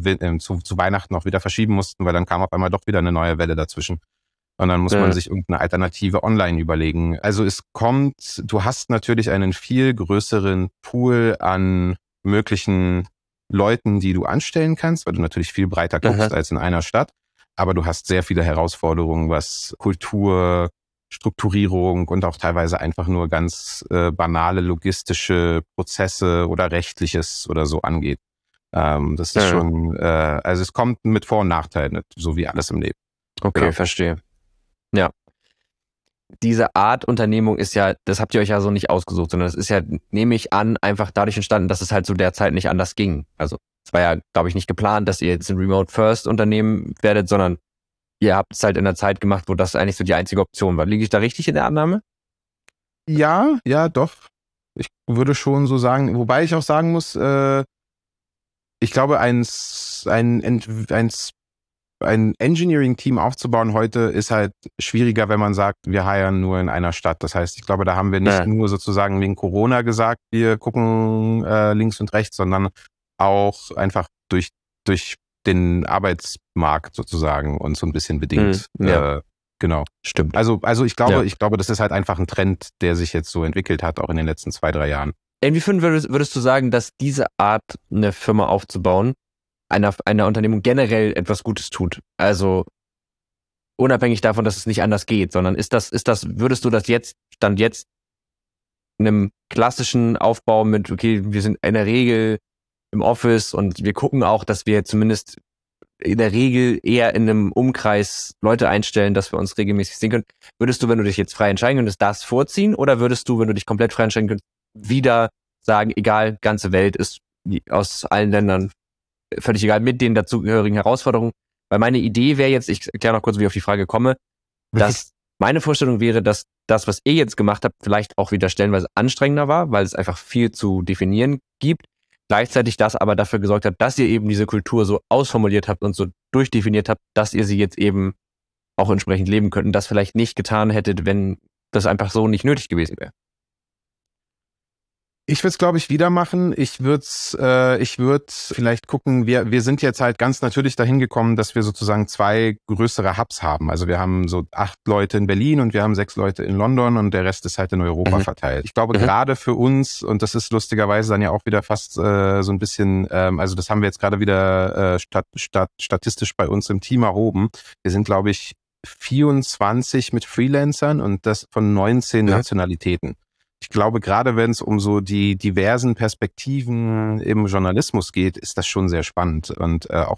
zu Weihnachten auch wieder verschieben mussten, weil dann kam auf einmal doch wieder eine neue Welle dazwischen. Und dann muss man sich irgendeine Alternative online überlegen. Also du hast natürlich einen viel größeren Pool an möglichen Leuten, die du anstellen kannst, weil du natürlich viel breiter guckst als in einer Stadt. Aber du hast sehr viele Herausforderungen, was Kultur, Strukturierung und auch teilweise einfach nur ganz banale logistische Prozesse oder Rechtliches oder so angeht. Das ist schon, also es kommt mit Vor- und Nachteilen, so wie alles im Leben. Okay, verstehe. Ja. Diese Art Unternehmung ist ja, das habt ihr euch ja so nicht ausgesucht, sondern das ist ja, nehme ich an, einfach dadurch entstanden, dass es halt zu der Zeit nicht anders ging. Also es war ja, glaube ich, nicht geplant, dass ihr jetzt ein Remote-First-Unternehmen werdet, sondern ihr habt es halt in der Zeit gemacht, wo das eigentlich so die einzige Option war. Liege ich da richtig in der Annahme? Ja, doch. Ich würde schon so sagen, wobei ich auch sagen muss, ich glaube, ein Engineering-Team aufzubauen heute ist halt schwieriger, wenn man sagt, wir hiren nur in einer Stadt. Das heißt, ich glaube, da haben wir nicht nur sozusagen wegen Corona gesagt, wir gucken links und rechts, sondern auch einfach durch den Arbeitsmarkt sozusagen und so ein bisschen bedingt. Genau. Stimmt. Also ich glaube, das ist halt einfach ein Trend, der sich jetzt so entwickelt hat, auch in den letzten 2-3 Jahren. Inwiefern würdest du sagen, dass diese Art, eine Firma aufzubauen, einer Unternehmung generell etwas Gutes tut? Also unabhängig davon, dass es nicht anders geht, sondern würdest du das jetzt einem klassischen Aufbau mit, okay, wir sind in der Regel im Office und wir gucken auch, dass wir zumindest in der Regel eher in einem Umkreis Leute einstellen, dass wir uns regelmäßig sehen können. Würdest du, wenn du dich jetzt frei entscheiden könntest, das vorziehen, oder würdest du, wenn du dich komplett frei entscheiden könntest, wieder sagen, egal, ganze Welt ist aus allen Ländern völlig egal, mit den dazugehörigen Herausforderungen? Weil meine Idee wäre jetzt, ich erkläre noch kurz, wie ich auf die Frage komme, dass meine Vorstellung wäre, dass das, was ihr jetzt gemacht habt, vielleicht auch wieder stellenweise anstrengender war, weil es einfach viel zu definieren gibt. Gleichzeitig das aber dafür gesorgt hat, dass ihr eben diese Kultur so ausformuliert habt und so durchdefiniert habt, dass ihr sie jetzt eben auch entsprechend leben könnt und das vielleicht nicht getan hättet, wenn das einfach so nicht nötig gewesen wäre. Ich würde es, glaube ich, wieder machen. Ich würde vielleicht gucken, wir sind jetzt halt ganz natürlich dahin gekommen, dass wir sozusagen 2 größere Hubs haben. Also wir haben so 8 Leute in Berlin und wir haben 6 Leute in London und der Rest ist halt in Europa verteilt. Ich glaube, gerade für uns, und das ist lustigerweise dann ja auch wieder fast so ein bisschen, also das haben wir jetzt gerade wieder statistisch bei uns im Team erhoben. Wir sind, glaube ich, 24 mit Freelancern und das von 19 Nationalitäten. Ich glaube, gerade wenn es um so die diversen Perspektiven im Journalismus geht, ist das schon sehr spannend. Und auch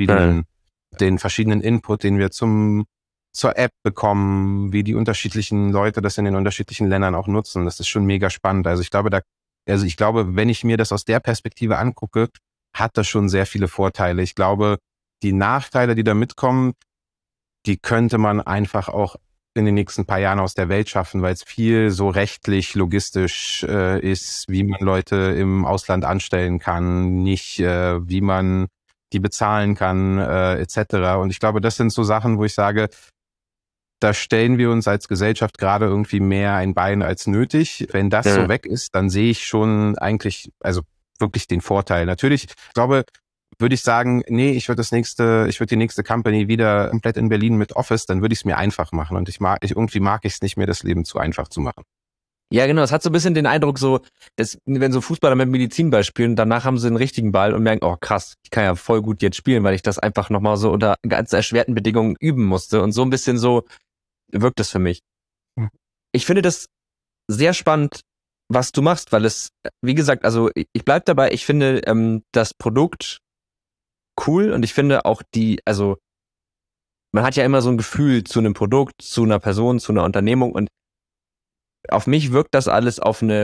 den verschiedenen Input, den wir zur App bekommen, wie die unterschiedlichen Leute das in den unterschiedlichen Ländern auch nutzen, das ist schon mega spannend. Also ich glaube, wenn ich mir das aus der Perspektive angucke, hat das schon sehr viele Vorteile. Ich glaube, die Nachteile, die da mitkommen, die könnte man einfach auch in den nächsten paar Jahren aus der Welt schaffen, weil es viel so rechtlich, logistisch ist, wie man Leute im Ausland anstellen kann, nicht wie man die bezahlen kann, etc. Und ich glaube, das sind so Sachen, wo ich sage, da stellen wir uns als Gesellschaft gerade irgendwie mehr ein Bein als nötig. Wenn das so weg ist, dann sehe ich schon eigentlich, also wirklich den Vorteil. Natürlich, ich glaube, würde ich sagen, nee, ich würde die nächste Company wieder komplett in Berlin mit Office, dann würde ich es mir einfach machen. Und irgendwie mag ich es nicht mehr, das Leben zu einfach zu machen. Ja, genau. Es hat so ein bisschen den Eindruck so, dass, wenn so Fußballer mit Medizinball spielen, danach haben sie einen richtigen Ball und merken, oh krass, ich kann ja voll gut jetzt spielen, weil ich das einfach nochmal so unter ganz erschwerten Bedingungen üben musste. Und so ein bisschen so wirkt es für mich. Ich finde das sehr spannend, was du machst, weil es, wie gesagt, also ich bleib dabei, ich finde das Produkt cool und ich finde auch also man hat ja immer so ein Gefühl zu einem Produkt, zu einer Person, zu einer Unternehmung, und auf mich wirkt das alles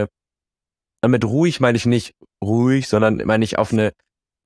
mit ruhig meine ich nicht ruhig, sondern meine ich auf eine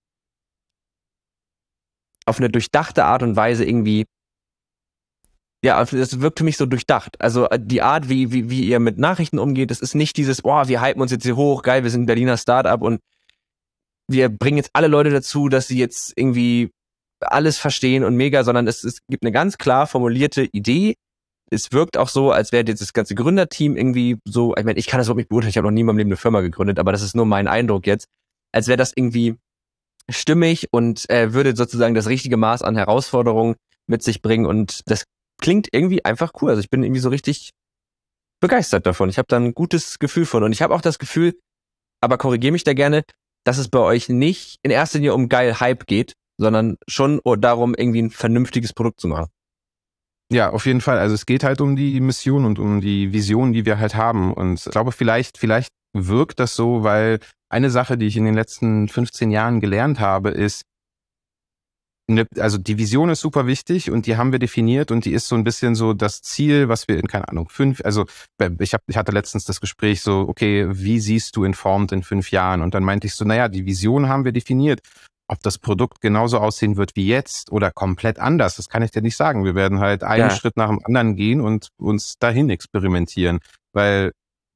durchdachte Art und Weise irgendwie. Ja, das wirkt für mich so durchdacht. Also die Art, wie ihr mit Nachrichten umgeht, das ist nicht dieses, oh, wir hypen uns jetzt hier hoch, geil, wir sind ein Berliner Startup und wir bringen jetzt alle Leute dazu, dass sie jetzt irgendwie alles verstehen und mega, sondern es gibt eine ganz klar formulierte Idee. Es wirkt auch so, als wäre jetzt das ganze Gründerteam irgendwie so, ich meine, ich kann das überhaupt nicht beurteilen, ich habe noch nie in meinem Leben eine Firma gegründet, aber das ist nur mein Eindruck jetzt, als wäre das irgendwie stimmig und würde sozusagen das richtige Maß an Herausforderungen mit sich bringen, und das klingt irgendwie einfach cool. Also ich bin irgendwie so richtig begeistert davon. Ich habe da ein gutes Gefühl von, und ich habe auch das Gefühl, aber korrigiere mich da gerne, dass es bei euch nicht in erster Linie um geil Hype geht, sondern schon darum, irgendwie ein vernünftiges Produkt zu machen. Ja, auf jeden Fall. Also es geht halt um die Mission und um die Vision, die wir halt haben. Und ich glaube, vielleicht wirkt das so, weil eine Sache, die ich in den letzten 15 Jahren gelernt habe, ist, also die Vision ist super wichtig und die haben wir definiert und die ist so ein bisschen so das Ziel, was wir in, keine Ahnung, ich hatte letztens das Gespräch so, okay, wie siehst du Informed in 5 Jahren? Und dann meinte ich so, naja, die Vision haben wir definiert. Ob das Produkt genauso aussehen wird wie jetzt oder komplett anders, das kann ich dir nicht sagen. Wir werden halt einen Schritt nach dem anderen gehen und uns dahin experimentieren, weil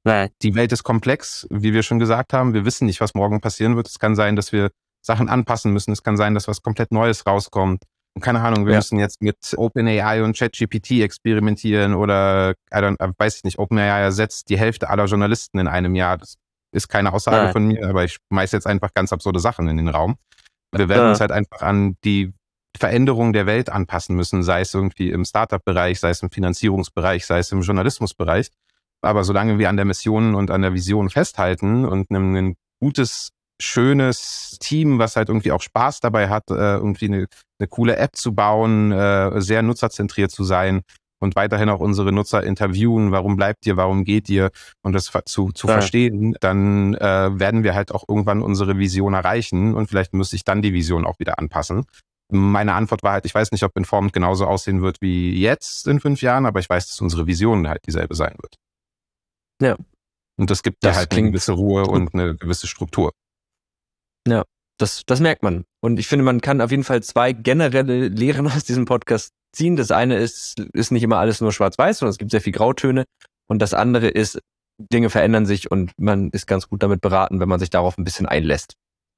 Die Welt ist komplex, wie wir schon gesagt haben. Wir wissen nicht, was morgen passieren wird. Es kann sein, dass wir Sachen anpassen müssen. Es kann sein, dass was komplett Neues rauskommt. Und keine Ahnung, wir müssen jetzt mit OpenAI und ChatGPT experimentieren oder, weiß ich nicht, OpenAI ersetzt die Hälfte aller Journalisten in einem Jahr. Das ist keine Aussage von mir, aber ich schmeiß jetzt einfach ganz absurde Sachen in den Raum. Wir werden uns halt einfach an die Veränderung der Welt anpassen müssen, sei es irgendwie im Startup-Bereich, sei es im Finanzierungsbereich, sei es im Journalismusbereich. Aber solange wir an der Mission und an der Vision festhalten und ein gutes, schönes Team, was halt irgendwie auch Spaß dabei hat, irgendwie eine coole App zu bauen, sehr nutzerzentriert zu sein und weiterhin auch unsere Nutzer interviewen, warum bleibt ihr, warum geht ihr und das zu verstehen, dann werden wir halt auch irgendwann unsere Vision erreichen und vielleicht muss sich dann die Vision auch wieder anpassen. Meine Antwort war halt, ich weiß nicht, ob Informed genauso aussehen wird wie jetzt in 5 Jahren, aber ich weiß, dass unsere Vision halt dieselbe sein wird. Ja. Und das gibt ja halt eine gewisse Ruhe und eine gewisse Struktur. Ja, das merkt man. Und ich finde, man kann auf jeden Fall 2 generelle Lehren aus diesem Podcast ziehen. Das eine ist nicht immer alles nur schwarz-weiß, sondern es gibt sehr viel Grautöne. Und das andere ist, Dinge verändern sich und man ist ganz gut damit beraten, wenn man sich darauf ein bisschen einlässt.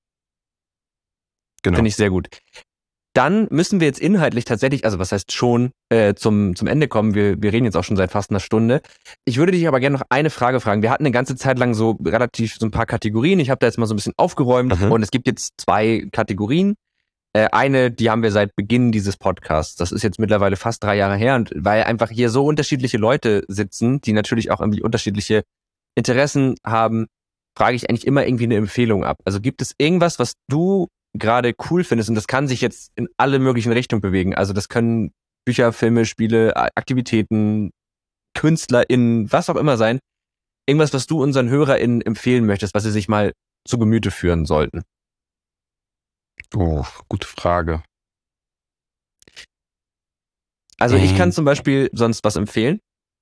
Genau. Finde ich sehr gut. Dann müssen wir jetzt inhaltlich tatsächlich, also was heißt schon, zum Ende kommen. Wir reden jetzt auch schon seit fast einer Stunde. Ich würde dich aber gerne noch eine Frage fragen. Wir hatten eine ganze Zeit lang so ein paar Kategorien. Ich habe da jetzt mal so ein bisschen aufgeräumt und es gibt jetzt 2 Kategorien. Eine, die haben wir seit Beginn dieses Podcasts. Das ist jetzt mittlerweile fast 3 Jahre her und weil einfach hier so unterschiedliche Leute sitzen, die natürlich auch irgendwie unterschiedliche Interessen haben, frage ich eigentlich immer irgendwie eine Empfehlung ab. Also gibt es irgendwas, was du gerade cool findest und das kann sich jetzt in alle möglichen Richtungen bewegen. Also das können Bücher, Filme, Spiele, Aktivitäten, KünstlerInnen, was auch immer sein. Irgendwas, was du unseren HörerInnen empfehlen möchtest, was sie sich mal zu Gemüte führen sollten. Oh, gute Frage. Also ich kann zum Beispiel sonst was empfehlen.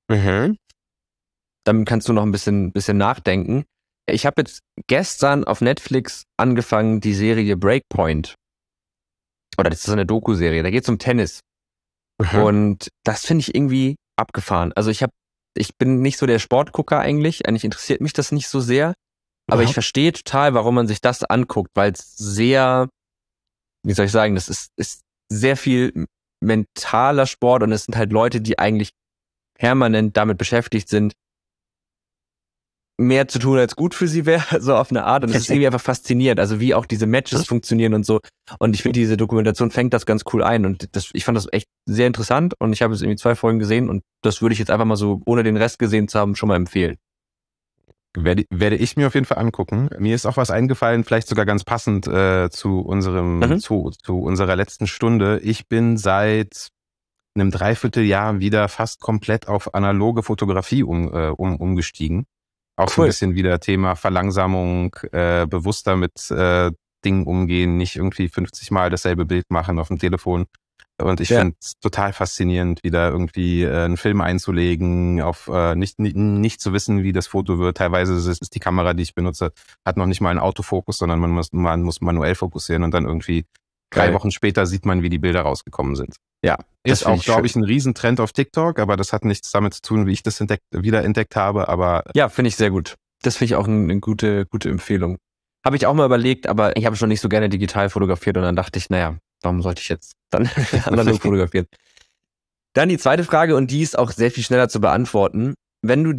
Dann kannst du noch ein bisschen nachdenken. Ich habe jetzt gestern auf Netflix angefangen, die Serie Breakpoint. Oder das ist so eine Doku-Serie, da geht es um Tennis. Und das finde ich irgendwie abgefahren. Also ich bin nicht so der Sportgucker eigentlich. Eigentlich interessiert mich das nicht so sehr. Aber ich verstehe total, warum man sich das anguckt, weil es sehr, wie soll ich sagen, das ist sehr viel mentaler Sport und es sind halt Leute, die eigentlich permanent damit beschäftigt sind, mehr zu tun als gut für sie wäre, so auf eine Art. Und es ist irgendwie einfach faszinierend, also wie auch diese Matches funktionieren und so. Und ich finde, diese Dokumentation fängt das ganz cool ein. Und ich fand das echt sehr interessant und ich habe jetzt irgendwie 2 Folgen gesehen und das würde ich jetzt einfach mal so, ohne den Rest gesehen zu haben, schon mal empfehlen. Werde ich mir auf jeden Fall angucken. Mir ist auch was eingefallen, vielleicht sogar ganz passend zu unserer letzten Stunde. Ich bin seit einem Dreivierteljahr wieder fast komplett auf analoge Fotografie umgestiegen. Auch so ein bisschen wieder Thema Verlangsamung, bewusster mit Dingen umgehen, nicht irgendwie 50 Mal dasselbe Bild machen auf dem Telefon. Und ich finde es total faszinierend, wieder irgendwie einen Film einzulegen, auf nicht zu wissen, wie das Foto wird. Teilweise ist die Kamera, die ich benutze, hat noch nicht mal einen Autofokus, sondern man muss manuell fokussieren und dann irgendwie 3 Wochen später sieht man, wie die Bilder rausgekommen sind. Ja, ist auch, glaube ich, ein Riesentrend auf TikTok, aber das hat nichts damit zu tun, wie ich das wieder entdeckt habe. Aber ja, finde ich sehr gut. Das finde ich auch eine gute Empfehlung. Habe ich auch mal überlegt, aber ich habe schon nicht so gerne digital fotografiert und dann dachte ich, naja, warum sollte ich jetzt dann analog fotografieren? Dann die zweite Frage und die ist auch sehr viel schneller zu beantworten. Wenn du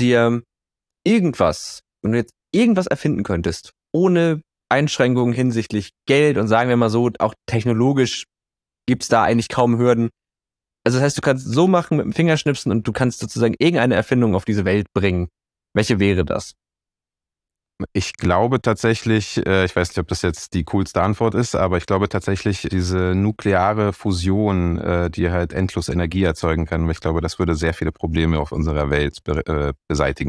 jetzt irgendwas erfinden könntest, ohne Einschränkungen hinsichtlich Geld und sagen wir mal so, auch technologisch gibt's da eigentlich kaum Hürden. Also das heißt, du kannst so machen mit dem Fingerschnipsen und du kannst sozusagen irgendeine Erfindung auf diese Welt bringen. Welche wäre das? Ich glaube tatsächlich, ich weiß nicht, ob das jetzt die coolste Antwort ist, aber ich glaube tatsächlich diese nukleare Fusion, die halt endlos Energie erzeugen kann. Ich glaube, das würde sehr viele Probleme auf unserer Welt beseitigen.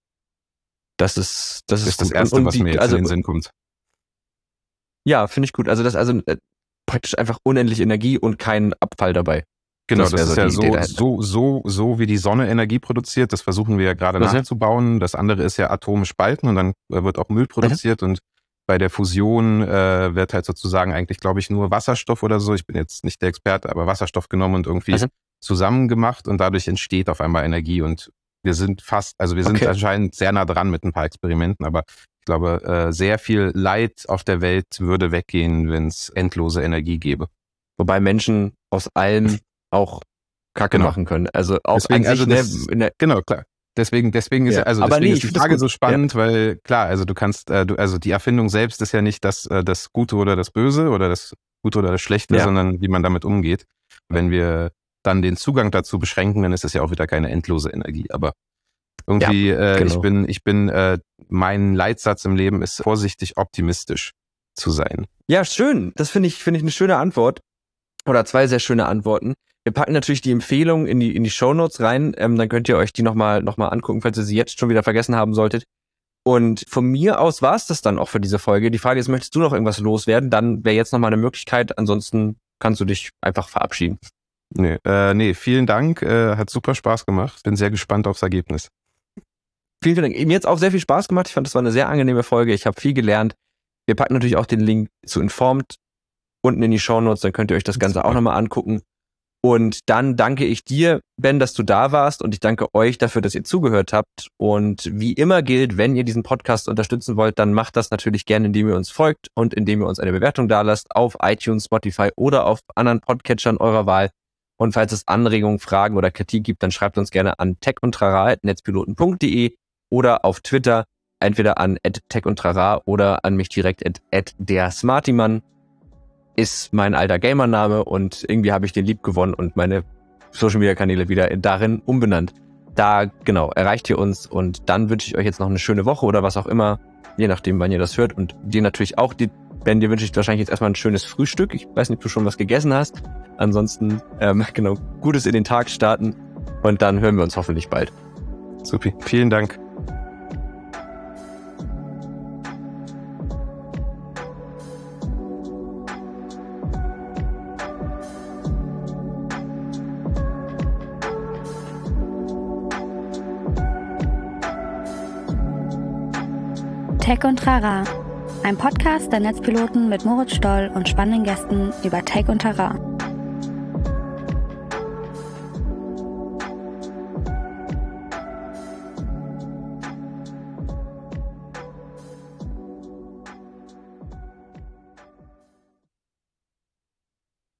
Das ist das Erste, was mir jetzt in den Sinn kommt. Ja, finde ich gut. Also praktisch einfach unendlich Energie und kein Abfall dabei. Genau, das ist ja so wie die Sonne Energie produziert. Das versuchen wir ja gerade nachzubauen. Das andere ist ja Atome spalten und dann wird auch Müll produziert. Und bei der Fusion wird halt sozusagen eigentlich, glaube ich, nur Wasserstoff oder so. Ich bin jetzt nicht der Experte, aber Wasserstoff genommen und irgendwie zusammen gemacht und dadurch entsteht auf einmal Energie. Und wir sind anscheinend sehr nah dran mit ein paar Experimenten, aber ich glaube, sehr viel Leid auf der Welt würde weggehen, wenn es endlose Energie gäbe. Wobei Menschen aus allem auch Kacke machen können. Also auch deswegen, an sich, genau, klar. Deswegen ist die Frage so spannend, weil klar, also du kannst, also die Erfindung selbst ist ja nicht das Gute oder das Böse oder das Gute oder das Schlechte, sondern wie man damit umgeht. Wenn wir dann den Zugang dazu beschränken, dann ist es ja auch wieder keine endlose Energie. Aber irgendwie, mein Leitsatz im Leben ist, vorsichtig optimistisch zu sein. Ja, schön. Das finde ich eine schöne Antwort. Oder 2 sehr schöne Antworten. Wir packen natürlich die Empfehlungen in die Shownotes rein. Dann könnt ihr euch die nochmal angucken, falls ihr sie jetzt schon wieder vergessen haben solltet. Und von mir aus war es das dann auch für diese Folge. Die Frage ist, möchtest du noch irgendwas loswerden? Dann wäre jetzt nochmal eine Möglichkeit. Ansonsten kannst du dich einfach verabschieden. Nee, vielen Dank. Hat super Spaß gemacht. Bin sehr gespannt aufs Ergebnis. Vielen Dank. Mir hat es auch sehr viel Spaß gemacht. Ich fand, das war eine sehr angenehme Folge. Ich habe viel gelernt. Wir packen natürlich auch den Link zu Informed unten in die Shownotes. Dann könnt ihr euch das Ganze auch nochmal angucken. Und dann danke ich dir, Ben, dass du da warst, und ich danke euch dafür, dass ihr zugehört habt. Und wie immer gilt, wenn ihr diesen Podcast unterstützen wollt, dann macht das natürlich gerne, indem ihr uns folgt und indem ihr uns eine Bewertung dalasst auf iTunes, Spotify oder auf anderen Podcatchern eurer Wahl. Und falls es Anregungen, Fragen oder Kritik gibt, dann schreibt uns gerne an techundtrara@netzpiloten.de oder auf Twitter entweder an @techundtrara oder an mich direkt @dersmartimann. Ist mein alter Gamername, und irgendwie habe ich den lieb gewonnen und meine Social-Media-Kanäle wieder darin umbenannt. Da, genau, erreicht ihr uns, und dann wünsche ich euch jetzt noch eine schöne Woche oder was auch immer, je nachdem, wann ihr das hört, und dir natürlich auch, Ben, dir wünsche ich wahrscheinlich jetzt erstmal ein schönes Frühstück. Ich weiß nicht, ob du schon was gegessen hast. Ansonsten, Gutes in den Tag starten, und dann hören wir uns hoffentlich bald. Supi, vielen Dank. Tech und Trara, ein Podcast der Netzpiloten mit Moritz Stoll und spannenden Gästen über Tech und Trara.